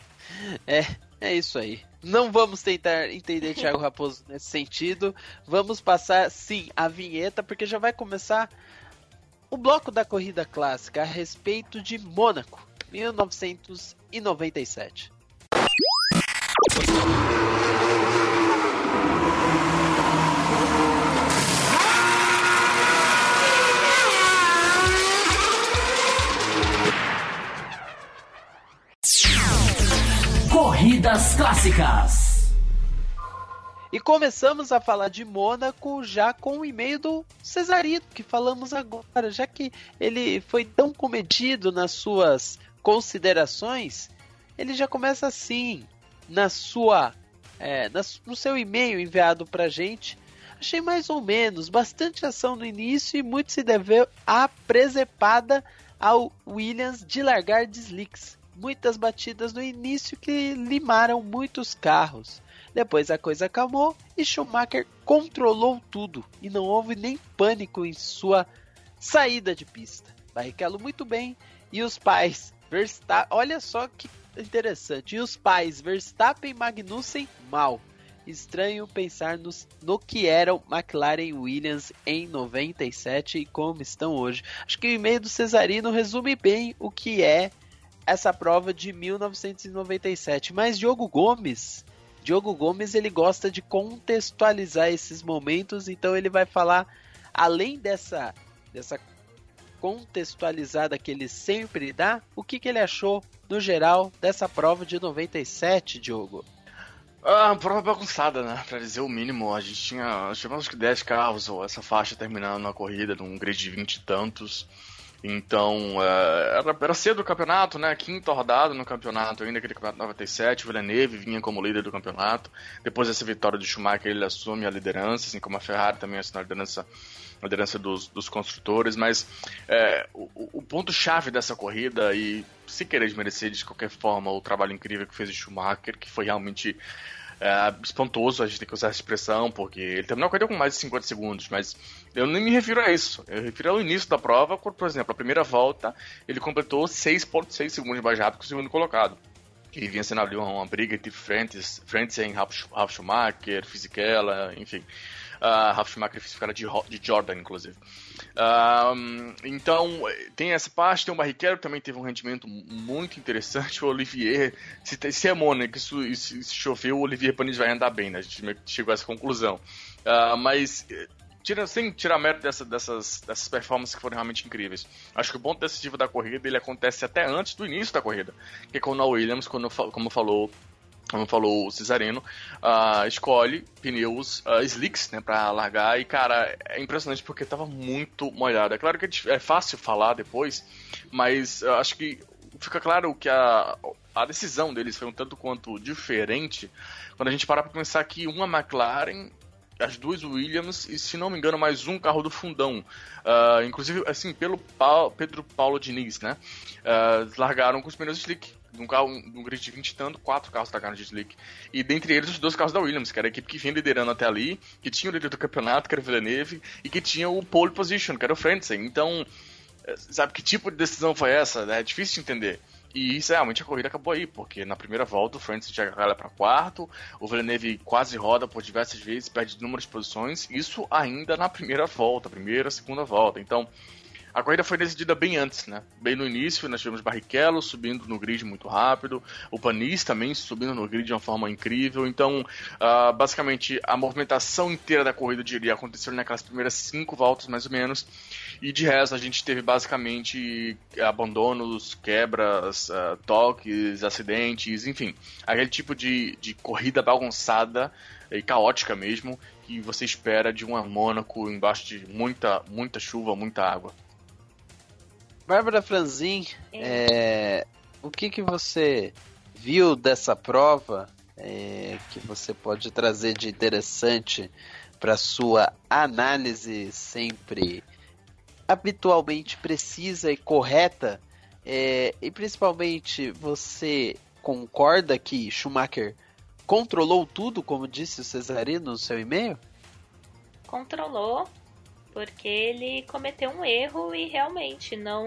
É isso aí. Não vamos tentar entender Thiago Raposo nesse sentido, vamos passar, sim, a vinheta, porque já vai começar o bloco da corrida clássica a respeito de Mônaco, 1997. Corridas clássicas. E começamos a falar de Mônaco já com o e-mail do Cesarino, que falamos agora, já que ele foi tão comedido nas suas considerações, ele já começa assim, no seu e-mail enviado pra gente. Achei mais ou menos, bastante ação no início e muito se deveu à presepada ao Williams de largar de slicks. Muitas batidas no início que limaram muitos carros. Depois a coisa acalmou e Schumacher controlou tudo e não houve nem pânico em sua saída de pista. Barrichello muito bem e os pais Verstappen, olha só que interessante, e os pais Verstappen e Magnussen mal. Estranho pensar no que eram McLaren e Williams em 97 e como estão hoje. Acho que o e-mail do Cesarino resume bem o que é essa prova de 1997. Mas Diogo Gomes, ele gosta de contextualizar esses momentos, então ele vai falar, além dessa contextualizada que ele sempre dá, o que ele achou, no geral, dessa prova de 97, Diogo? Prova bagunçada, né? Pra dizer o mínimo. A gente tinha acho que 10 carros, ou essa faixa terminando a corrida, num grid de 20 e tantos. Então, era cedo o campeonato, né? Quinta rodada no campeonato, ainda aquele campeonato 97. O Villeneuve vinha como líder do campeonato. Depois dessa vitória do Schumacher, ele assume a liderança, assim como a Ferrari também assume a liderança dos construtores. Mas o ponto-chave dessa corrida, e se querer desmerecer de qualquer forma o trabalho incrível que fez o Schumacher, que foi realmente espantoso, a gente tem que usar essa expressão, porque ele terminou a corrida com mais de 50 segundos, mas eu nem me refiro a isso. Eu me refiro ao início da prova, quando, por exemplo, a primeira volta, ele completou 6,6 segundos mais rápido que o segundo colocado. E vinha sendo ali uma briga entre Frentzen, Ralf Schumacher, Fisichella, enfim. Ralf Schumacher e Fisichella de Jordan, inclusive. Então, tem essa parte, tem o Barrichello que também teve um rendimento muito interessante. O Olivier, se é Mônaco, se chover, o Olivier Panis vai andar bem, né? A gente chegou a essa conclusão. Mas sem tirar mérito dessas performances que foram realmente incríveis. Acho que o ponto decisivo da corrida ele acontece até antes do início da corrida, que é quando a Williams, como falou o Cesarino, escolhe pneus slicks, né, pra largar. E, cara, é impressionante porque tava muito molhado. É claro que é fácil falar depois, mas acho que fica claro que a decisão deles foi um tanto quanto diferente quando a gente para pra pensar que uma McLaren, as duas Williams e, se não me engano, mais um carro do fundão, inclusive, assim, pelo Pedro Paulo Diniz, né, largaram com os pneus slick. Num grid de 20 e tanto, 4 carros largaram de slick. E dentre eles, os 2 carros da Williams, que era a equipe que vinha liderando até ali, que tinha o líder do campeonato, que era o Villeneuve, e que tinha o pole position, que era o Frentzen. Então, sabe que tipo de decisão foi essa? É difícil de entender. E isso, realmente, a corrida acabou aí, porque na primeira volta o Frentzen já cai para quarto, o Villeneuve quase roda por diversas vezes, perde número de posições, isso ainda na primeira volta, segunda volta. Então, a corrida foi decidida bem antes, né? Bem no início, nós tivemos Barrichello subindo no grid muito rápido, o Panis também subindo no grid de uma forma incrível. Então, basicamente, a movimentação inteira da corrida, eu diria, aconteceu naquelas primeiras 5 voltas, mais ou menos. E de resto, a gente teve basicamente abandonos, quebras, toques, acidentes, enfim. Aquele tipo de corrida bagunçada e caótica mesmo, que você espera de uma Mônaco embaixo de muita chuva, muita água. Bárbara Franzin, o que você viu dessa prova que você pode trazer de interessante para sua análise sempre habitualmente precisa e correta? E principalmente, você concorda que Schumacher controlou tudo, como disse o Cesarino no seu e-mail? Controlou, porque ele cometeu um erro e realmente não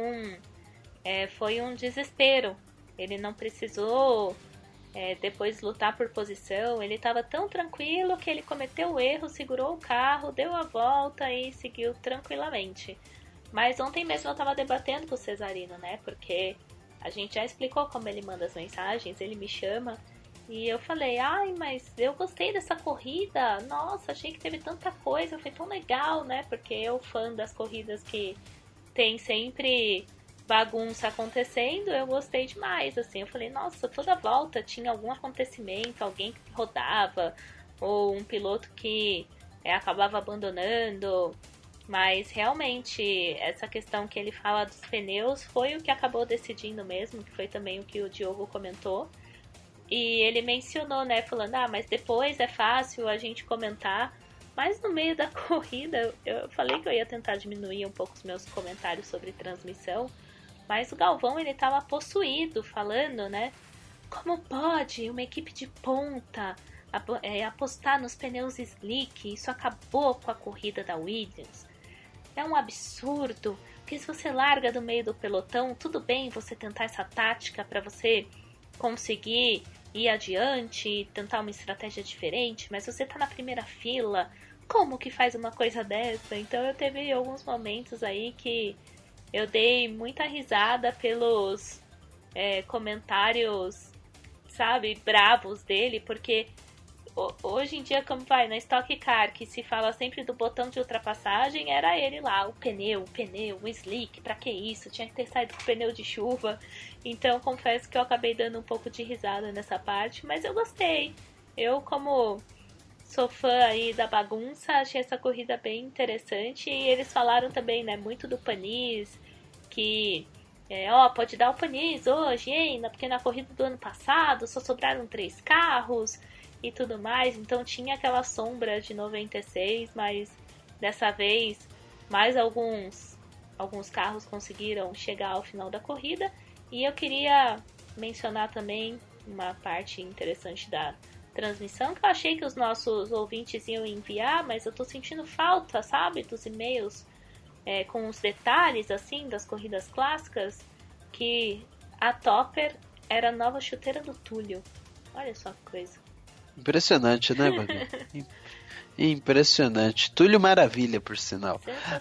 foi um desespero. Ele não precisou depois lutar por posição. Ele estava tão tranquilo que ele cometeu o erro, segurou o carro, deu a volta e seguiu tranquilamente. Mas ontem mesmo eu estava debatendo com o Cesarino, né? Porque a gente já explicou como ele manda as mensagens, ele me chama. E eu falei, mas eu gostei dessa corrida, nossa, achei que teve tanta coisa, foi tão legal, né? Porque eu, fã das corridas que tem sempre bagunça acontecendo, eu gostei demais, assim. Eu falei, nossa, toda volta tinha algum acontecimento, alguém que rodava, ou um piloto que acabava abandonando. Mas realmente, essa questão que ele fala dos pneus foi o que acabou decidindo mesmo, que foi também o que o Diogo comentou. E ele mencionou, né, falando, mas depois é fácil a gente comentar. Mas no meio da corrida, eu falei que eu ia tentar diminuir um pouco os meus comentários sobre transmissão. Mas o Galvão, ele tava possuído, falando, né, como pode uma equipe de ponta apostar nos pneus slick? Isso acabou com a corrida da Williams. É um absurdo, porque se você larga do meio do pelotão, tudo bem você tentar essa tática para você conseguir ir adiante e tentar uma estratégia diferente, mas você tá na primeira fila, como que faz uma coisa dessa? Então eu teve alguns momentos aí que eu dei muita risada pelos comentários, sabe, bravos dele, porque hoje em dia, como vai, na Stock Car, que se fala sempre do botão de ultrapassagem, era ele lá, o pneu, o slick, pra que isso? Tinha que ter saído com o pneu de chuva. Então, confesso que eu acabei dando um pouco de risada nessa parte, mas eu gostei. Eu, como sou fã aí da bagunça, achei essa corrida bem interessante. E eles falaram também, né, muito do Panis, que pode dar o Panis hoje, hein? Porque na corrida do ano passado só sobraram 3 carros e tudo mais. Então tinha aquela sombra de 96, mas dessa vez mais alguns carros conseguiram chegar ao final da corrida. E eu queria mencionar também uma parte interessante da transmissão, que eu achei que os nossos ouvintes iam enviar, mas eu tô sentindo falta, sabe, dos e-mails com os detalhes, assim, das corridas clássicas, que a Topper era a nova chuteira do Túlio. Olha só que coisa. Impressionante, né, Babi? Impressionante. Túlio Maravilha, por sinal.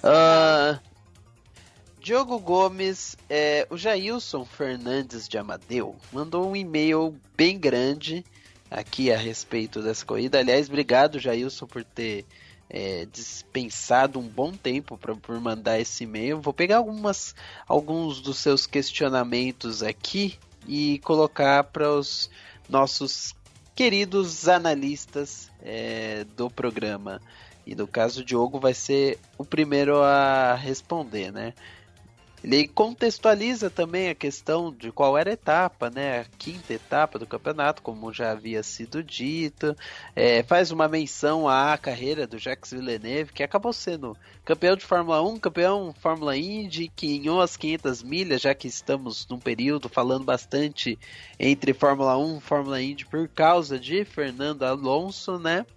Diogo Gomes, o Jailson Fernandes de Amadeu mandou um e-mail bem grande aqui a respeito dessa corrida. Aliás, obrigado, Jailson, por ter dispensado um bom tempo por mandar esse e-mail. Vou pegar alguns dos seus questionamentos aqui e colocar para os nossos queridos analistas do programa. E no caso, o Diogo vai ser o primeiro a responder, né? Ele contextualiza também a questão de qual era a etapa, né? A 5ª etapa do campeonato, como já havia sido dito. Faz uma menção à carreira do Jacques Villeneuve, que acabou sendo campeão de Fórmula 1, campeão Fórmula Indy, que guiou as 500 milhas, já que estamos num período falando bastante entre Fórmula 1 e Fórmula Indy por causa de Fernando Alonso, né?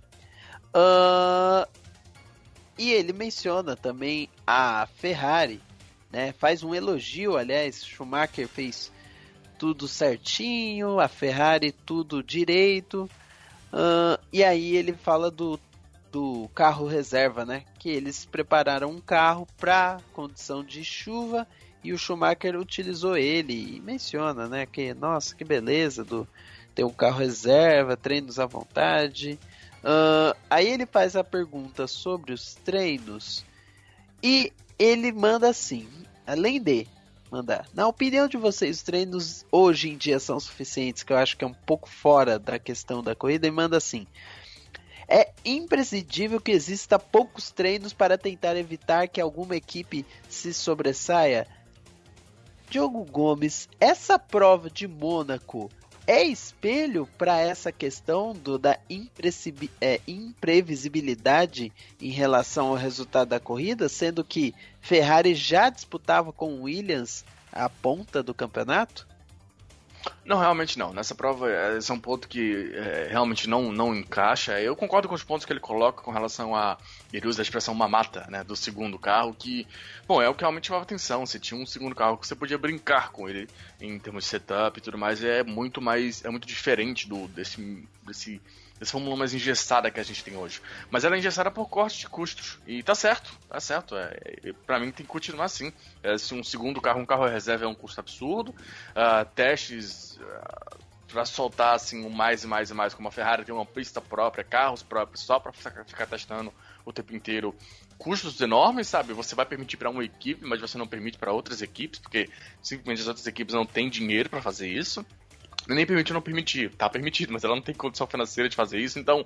E ele menciona também a Ferrari, né? Faz um elogio, aliás, Schumacher fez tudo certinho, a Ferrari tudo direito, e aí ele fala do carro reserva, né? Que eles prepararam um carro para condição de chuva e o Schumacher utilizou ele e menciona, né? Que nossa, que beleza ter um carro reserva, treinos à vontade. Aí ele faz a pergunta sobre os treinos e ele manda assim, além de mandar, na opinião de vocês, os treinos hoje em dia são suficientes, que eu acho que é um pouco fora da questão da corrida, e manda assim: é imprescindível que exista poucos treinos para tentar evitar que alguma equipe se sobressaia. Diogo Gomes, essa prova de Mônaco é espelho para essa questão da imprevisibilidade em relação ao resultado da corrida, sendo que Ferrari já disputava com Williams a ponta do campeonato? Não, realmente não. Nessa prova, esse é um ponto que realmente não encaixa. Eu concordo com os pontos que ele coloca com relação a... Ele usa a expressão mamata, né, do segundo carro, que, bom, é o que realmente chamava atenção. Você tinha um segundo carro que você podia brincar com ele em termos de setup e tudo mais. É muito diferente desse Fórmula 1 mais engessada que a gente tem hoje. Mas ela é engessada por corte de custos. E tá certo. Pra mim tem que continuar assim. Se um segundo carro, um carro reserva é um custo absurdo. Testes pra soltar assim o mais e mais e mais, como a Ferrari tem uma pista própria, carros próprios, só pra ficar testando o tempo inteiro. Custos enormes, sabe? Você vai permitir para uma equipe, mas você não permite para outras equipes, porque simplesmente as outras equipes não têm dinheiro para fazer isso. Nem permitir ou não permitir, tá permitido, mas ela não tem condição financeira de fazer isso, então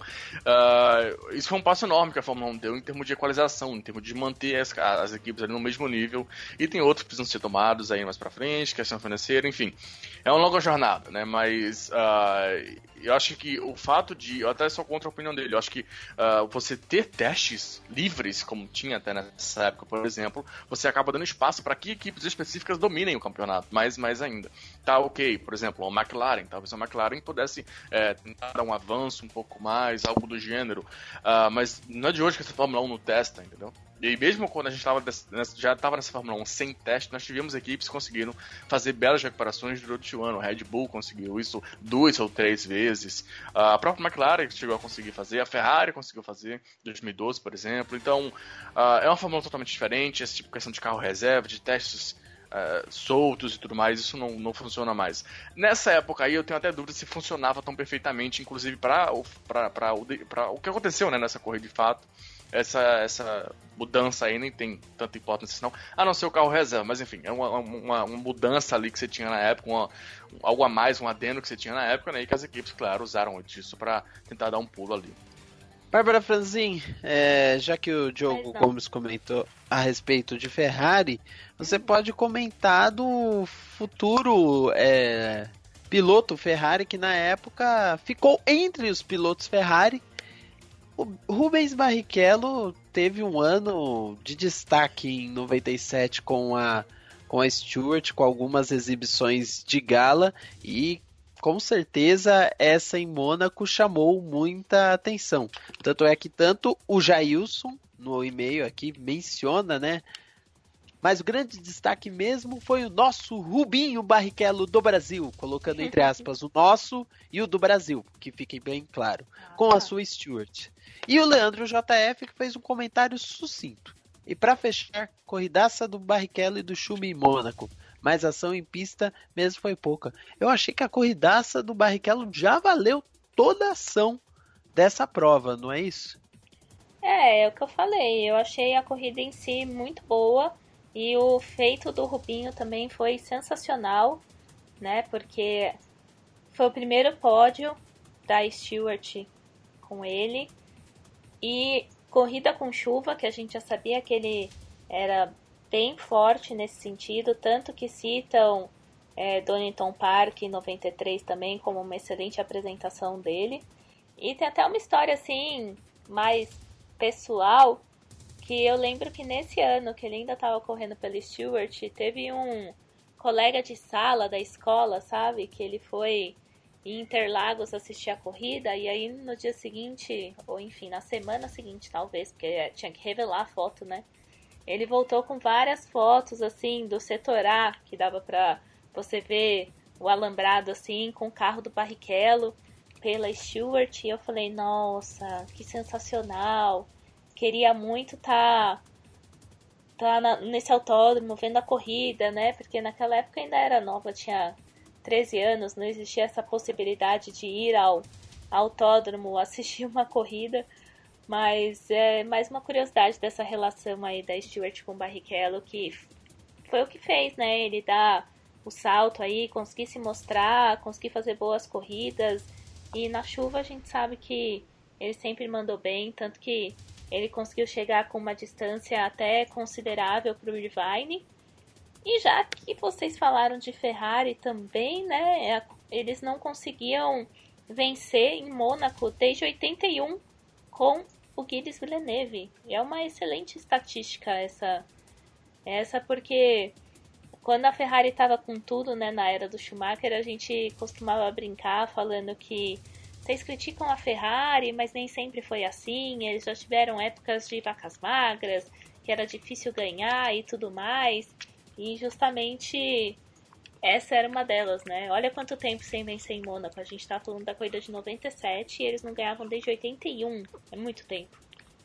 isso foi um passo enorme que a Fórmula 1 deu em termos de equalização, em termos de manter as equipes ali no mesmo nível, e tem outros que precisam ser tomados aí mais pra frente, questão financeira, enfim, é uma longa jornada, né, mas eu acho que o fato de, eu até sou contra a opinião dele, eu acho que você ter testes livres, como tinha até nessa época, por exemplo, você acaba dando espaço para que equipes específicas dominem o campeonato, mais ainda. Tá ok, por exemplo, a McLaren, talvez a McLaren pudesse tentar dar um avanço um pouco mais, algo do gênero, mas não é de hoje que essa Fórmula 1 não testa, entendeu? E mesmo quando a gente já estava nessa Fórmula 1 sem teste, nós tivemos equipes que conseguiram fazer belas recuperações durante o ano. A Red Bull conseguiu isso 2 ou 3 vezes. A própria McLaren chegou a conseguir fazer. A Ferrari conseguiu fazer em 2012, por exemplo. Então, é uma Fórmula 1 totalmente diferente. Esse tipo de questão de carro reserva, de testes soltos e tudo mais, isso não funciona mais. Nessa época aí eu tenho até dúvida se funcionava tão perfeitamente, inclusive para o que aconteceu, né, nessa corrida de fato. essa mudança aí nem tem tanta importância não, a não ser o carro reserva, mas enfim, é uma mudança ali que você tinha na época, algo a mais, um adendo que você tinha na época, né, e que as equipes, claro, usaram disso para tentar dar um pulo ali. Bárbara Franzin, já que o Diogo Gomes comentou a respeito de Ferrari, você pode comentar do futuro piloto Ferrari que na época ficou entre os pilotos Ferrari. O Rubens Barrichello teve um ano de destaque em 97 com a Stewart, com algumas exibições de gala, e com certeza essa em Mônaco chamou muita atenção. Tanto é que tanto o Jailson, no e-mail aqui, menciona, né? Mas o grande destaque mesmo foi o nosso Rubinho Barrichello do Brasil, colocando entre aspas o nosso e o do Brasil, que fique bem claro, com a sua Stewart. E o Leandro JF que fez um comentário sucinto. E para fechar, corridaça do Barrichello e do Schumi em Mônaco, mas ação em pista mesmo foi pouca. Eu achei que a corridaça do Barrichello já valeu toda a ação dessa prova, não é isso? É o que eu falei, eu achei a corrida em si muito boa. E o feito do Rubinho também foi sensacional, né? Porque foi o primeiro pódio da Stewart com ele. E corrida com chuva, que a gente já sabia que ele era bem forte nesse sentido. Tanto que citam Donington Park em 93 também como uma excelente apresentação dele. E tem até uma história assim, mais pessoal, que eu lembro que nesse ano que ele ainda estava correndo pela Stewart, teve um colega de sala da escola, sabe? Que ele foi em Interlagos assistir a corrida, e aí no dia seguinte, ou enfim, na semana seguinte talvez, porque tinha que revelar a foto, né? Ele voltou com várias fotos, assim, do setor A, que dava pra você ver o alambrado, assim, com o carro do Barrichello pela Stewart, e eu falei, nossa, que sensacional! Queria muito tá nesse autódromo, vendo a corrida, né? Porque naquela época ainda era nova, tinha 13 anos, não existia essa possibilidade de ir ao autódromo assistir uma corrida. Mas é mais uma curiosidade dessa relação aí da Stewart com o Barrichello, que foi o que fez, né? Ele dar o salto aí, conseguir se mostrar, conseguir fazer boas corridas. E na chuva a gente sabe que ele sempre mandou bem, tanto que ele conseguiu chegar com uma distância até considerável para o Irvine. E já que vocês falaram de Ferrari também, né? Eles não conseguiam vencer em Mônaco desde 81 com o Gilles Villeneuve. É uma excelente estatística essa porque quando a Ferrari estava com tudo, né, na era do Schumacher, a gente costumava brincar falando que vocês criticam a Ferrari, mas nem sempre foi assim. Eles já tiveram épocas de vacas magras, que era difícil ganhar e tudo mais. E justamente essa era uma delas, né? Olha quanto tempo sem vencer em Mônaco. A gente tá falando da corrida de 97 e eles não ganhavam desde 81. É muito tempo.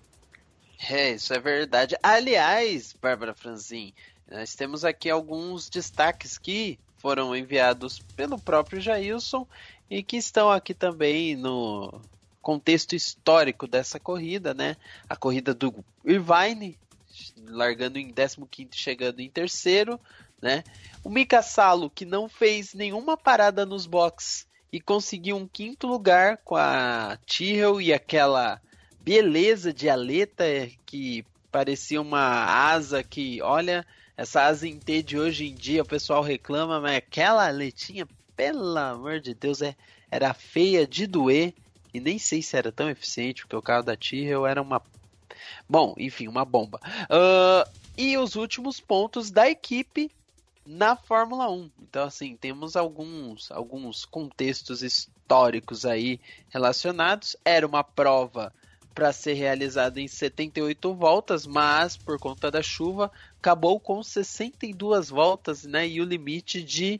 Isso é verdade. Aliás, Bárbara Franzin, nós temos aqui alguns destaques que foram enviados pelo próprio Jailson e que estão aqui também no contexto histórico dessa corrida, né? A corrida do Irvine, largando em 15º, chegando em terceiro, né? O Mika Salo, que não fez nenhuma parada nos boxes e conseguiu um 5º lugar com a Tyrrell e aquela beleza de aleta que parecia uma asa que, olha, essa asa em T de hoje em dia o pessoal reclama, mas aquela aletinha, pelo amor de Deus, era feia de doer e nem sei se era tão eficiente, porque o carro da Tyrrell era uma... Bom, enfim, uma bomba. E os últimos pontos da equipe na Fórmula 1. Então, assim, temos alguns contextos históricos aí relacionados. Era uma prova para ser realizada em 78 voltas, mas por conta da chuva acabou com 62 voltas, né, e o limite de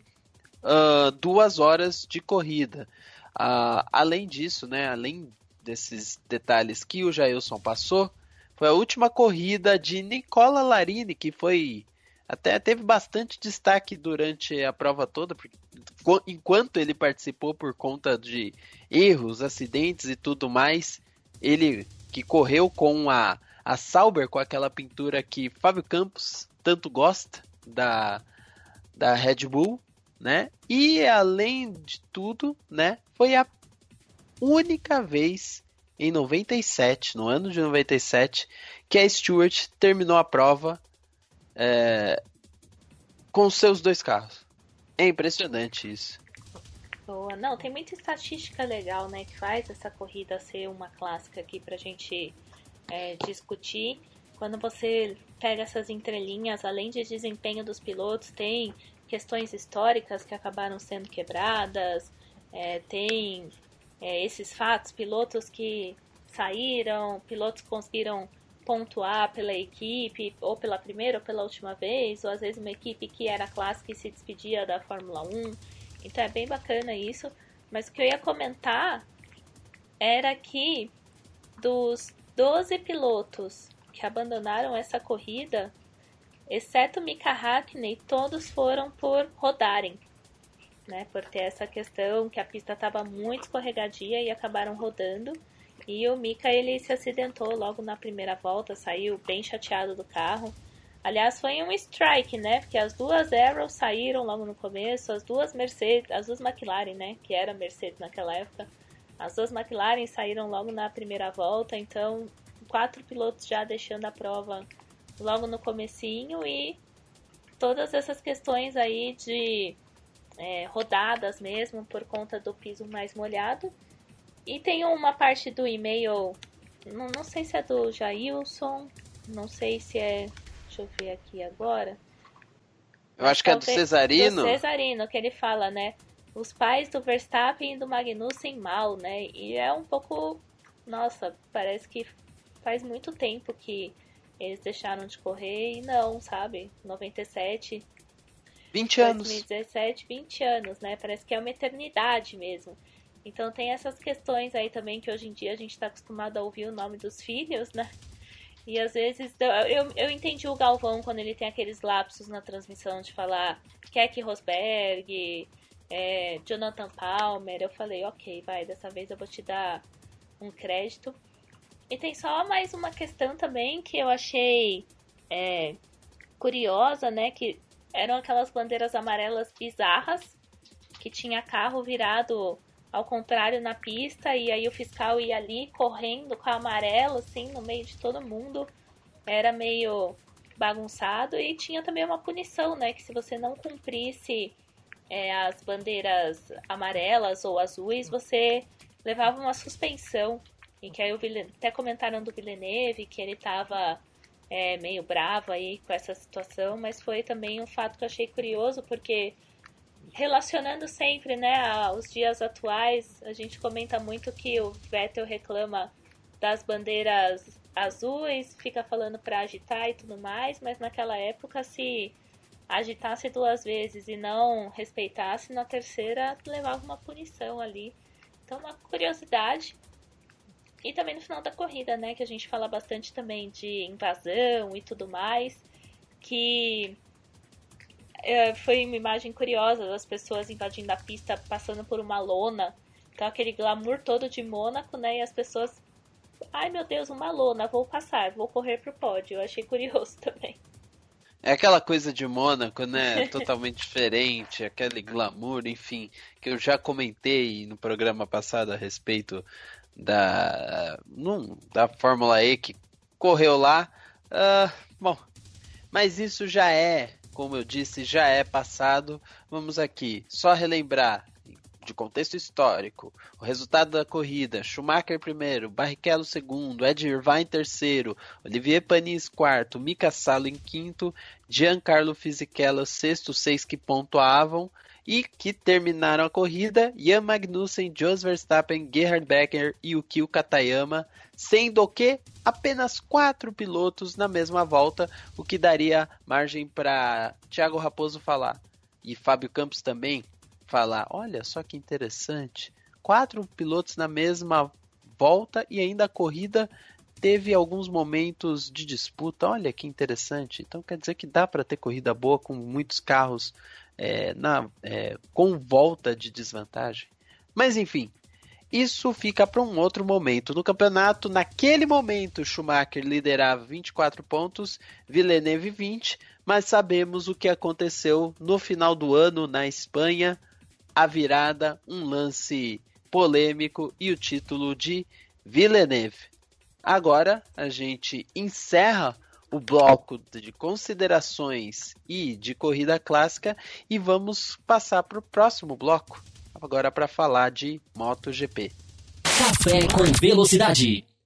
2 horas de corrida. Além disso, né, além desses detalhes que o Jailson passou, foi a última corrida de Nicola Larini, que foi até teve bastante destaque durante a prova toda, porque enquanto ele participou por conta de erros, acidentes e tudo mais, ele que correu com a A Sauber com aquela pintura que Fábio Campos tanto gosta da Red Bull, né? E além de tudo, né, foi a única vez em 97, no ano de 97, que a Stewart terminou a prova com seus 2 carros. É impressionante isso. Boa. Não, tem muita estatística legal, né, que faz essa corrida ser uma clássica aqui pra gente discutir. Quando você pega essas entrelinhas, além de desempenho dos pilotos, tem questões históricas que acabaram sendo quebradas, tem esses fatos, pilotos que saíram, pilotos que conseguiram pontuar pela equipe, ou pela primeira ou pela última vez, ou às vezes uma equipe que era clássica e se despedia da Fórmula 1. Então é bem bacana isso. Mas o que eu ia comentar era que dos 12 pilotos que abandonaram essa corrida, exceto Mika Hakkinen, todos foram por rodarem, né? Por ter essa questão que a pista estava muito escorregadia e acabaram rodando. E o Mika, ele se acidentou logo na primeira volta, saiu bem chateado do carro. Aliás, foi um strike, né? Porque as 2 Arrows saíram logo no começo, as 2 Mercedes, as 2 McLaren, né? Que era Mercedes naquela época. As 2 McLaren saíram logo na primeira volta, então 4 pilotos já deixando a prova logo no comecinho, e todas essas questões aí de rodadas mesmo, por conta do piso mais molhado. E tem uma parte do e-mail, não sei se é do Jailson, não sei se é, deixa eu ver aqui agora. Eu acho que é do Cesarino. Do Cesarino, que ele fala, né, os pais do Verstappen e do Magnussen mal, né, e é um pouco, nossa, parece que faz muito tempo que eles deixaram de correr e não, sabe, 97... 20 anos. 2017, 20 anos, né? Parece que é uma eternidade mesmo. Então tem essas questões aí também que hoje em dia a gente está acostumado a ouvir o nome dos filhos, né? E às vezes eu entendi o Galvão quando ele tem aqueles lapsos na transmissão de falar Keck Rosberg, Jonathan Palmer. Eu falei, ok, vai, dessa vez eu vou te dar um crédito. E tem só mais uma questão também que eu achei curiosa, né? Que eram aquelas bandeiras amarelas bizarras, que tinha carro virado ao contrário na pista, e aí o fiscal ia ali correndo com a amarelo, assim, no meio de todo mundo. Era meio bagunçado, e tinha também uma punição, né, que se você não cumprisse as bandeiras amarelas ou azuis, você levava uma suspensão. E que aí até comentaram do Villeneuve, que ele tava meio bravo aí com essa situação, mas foi também um fato que eu achei curioso, porque relacionando sempre, né, aos dias atuais, a gente comenta muito que o Vettel reclama das bandeiras azuis, fica falando para agitar e tudo mais, mas naquela época, se agitasse 2 vezes e não respeitasse, na terceira levava uma punição ali. Então, uma curiosidade. E também no final da corrida, né, que a gente fala bastante também de invasão e tudo mais, que foi uma imagem curiosa das pessoas invadindo a pista, passando por uma lona. Então aquele glamour todo de Mônaco, né, e as pessoas, ai meu Deus, uma lona, vou passar, vou correr pro pódio. Eu achei curioso também. É aquela coisa de Mônaco, né, totalmente diferente, aquele glamour, enfim, que eu já comentei no programa passado a respeito da Fórmula E que correu lá. Bom, mas isso já como eu disse, já é passado. Vamos aqui só relembrar de contexto histórico o resultado da corrida: Schumacher primeiro, Barrichello segundo, Ed Irvine terceiro, Olivier Panis quarto, Mika Salo em quinto, Giancarlo Fisichella sexto, 6 que pontuavam. E que terminaram a corrida: Jan Magnussen, Jos Verstappen, Gerhard Berger e Yukio Katayama, sendo que apenas 4 pilotos na mesma volta, o que daria margem para Thiago Raposo falar, e Fábio Campos também falar, olha só que interessante, 4 pilotos na mesma volta e ainda a corrida teve alguns momentos de disputa, olha que interessante. Então quer dizer que dá para ter corrida boa com muitos carros com volta de desvantagem. Mas enfim, isso fica para um outro momento. No campeonato, naquele momento, Schumacher liderava 24 pontos, Villeneuve 20, mas sabemos o que aconteceu no final do ano na Espanha, a virada, um lance polêmico e o título de Villeneuve. Agora a gente encerra o bloco de considerações e de corrida clássica e vamos passar para o próximo bloco, agora para falar de MotoGP. Café com Velocidade.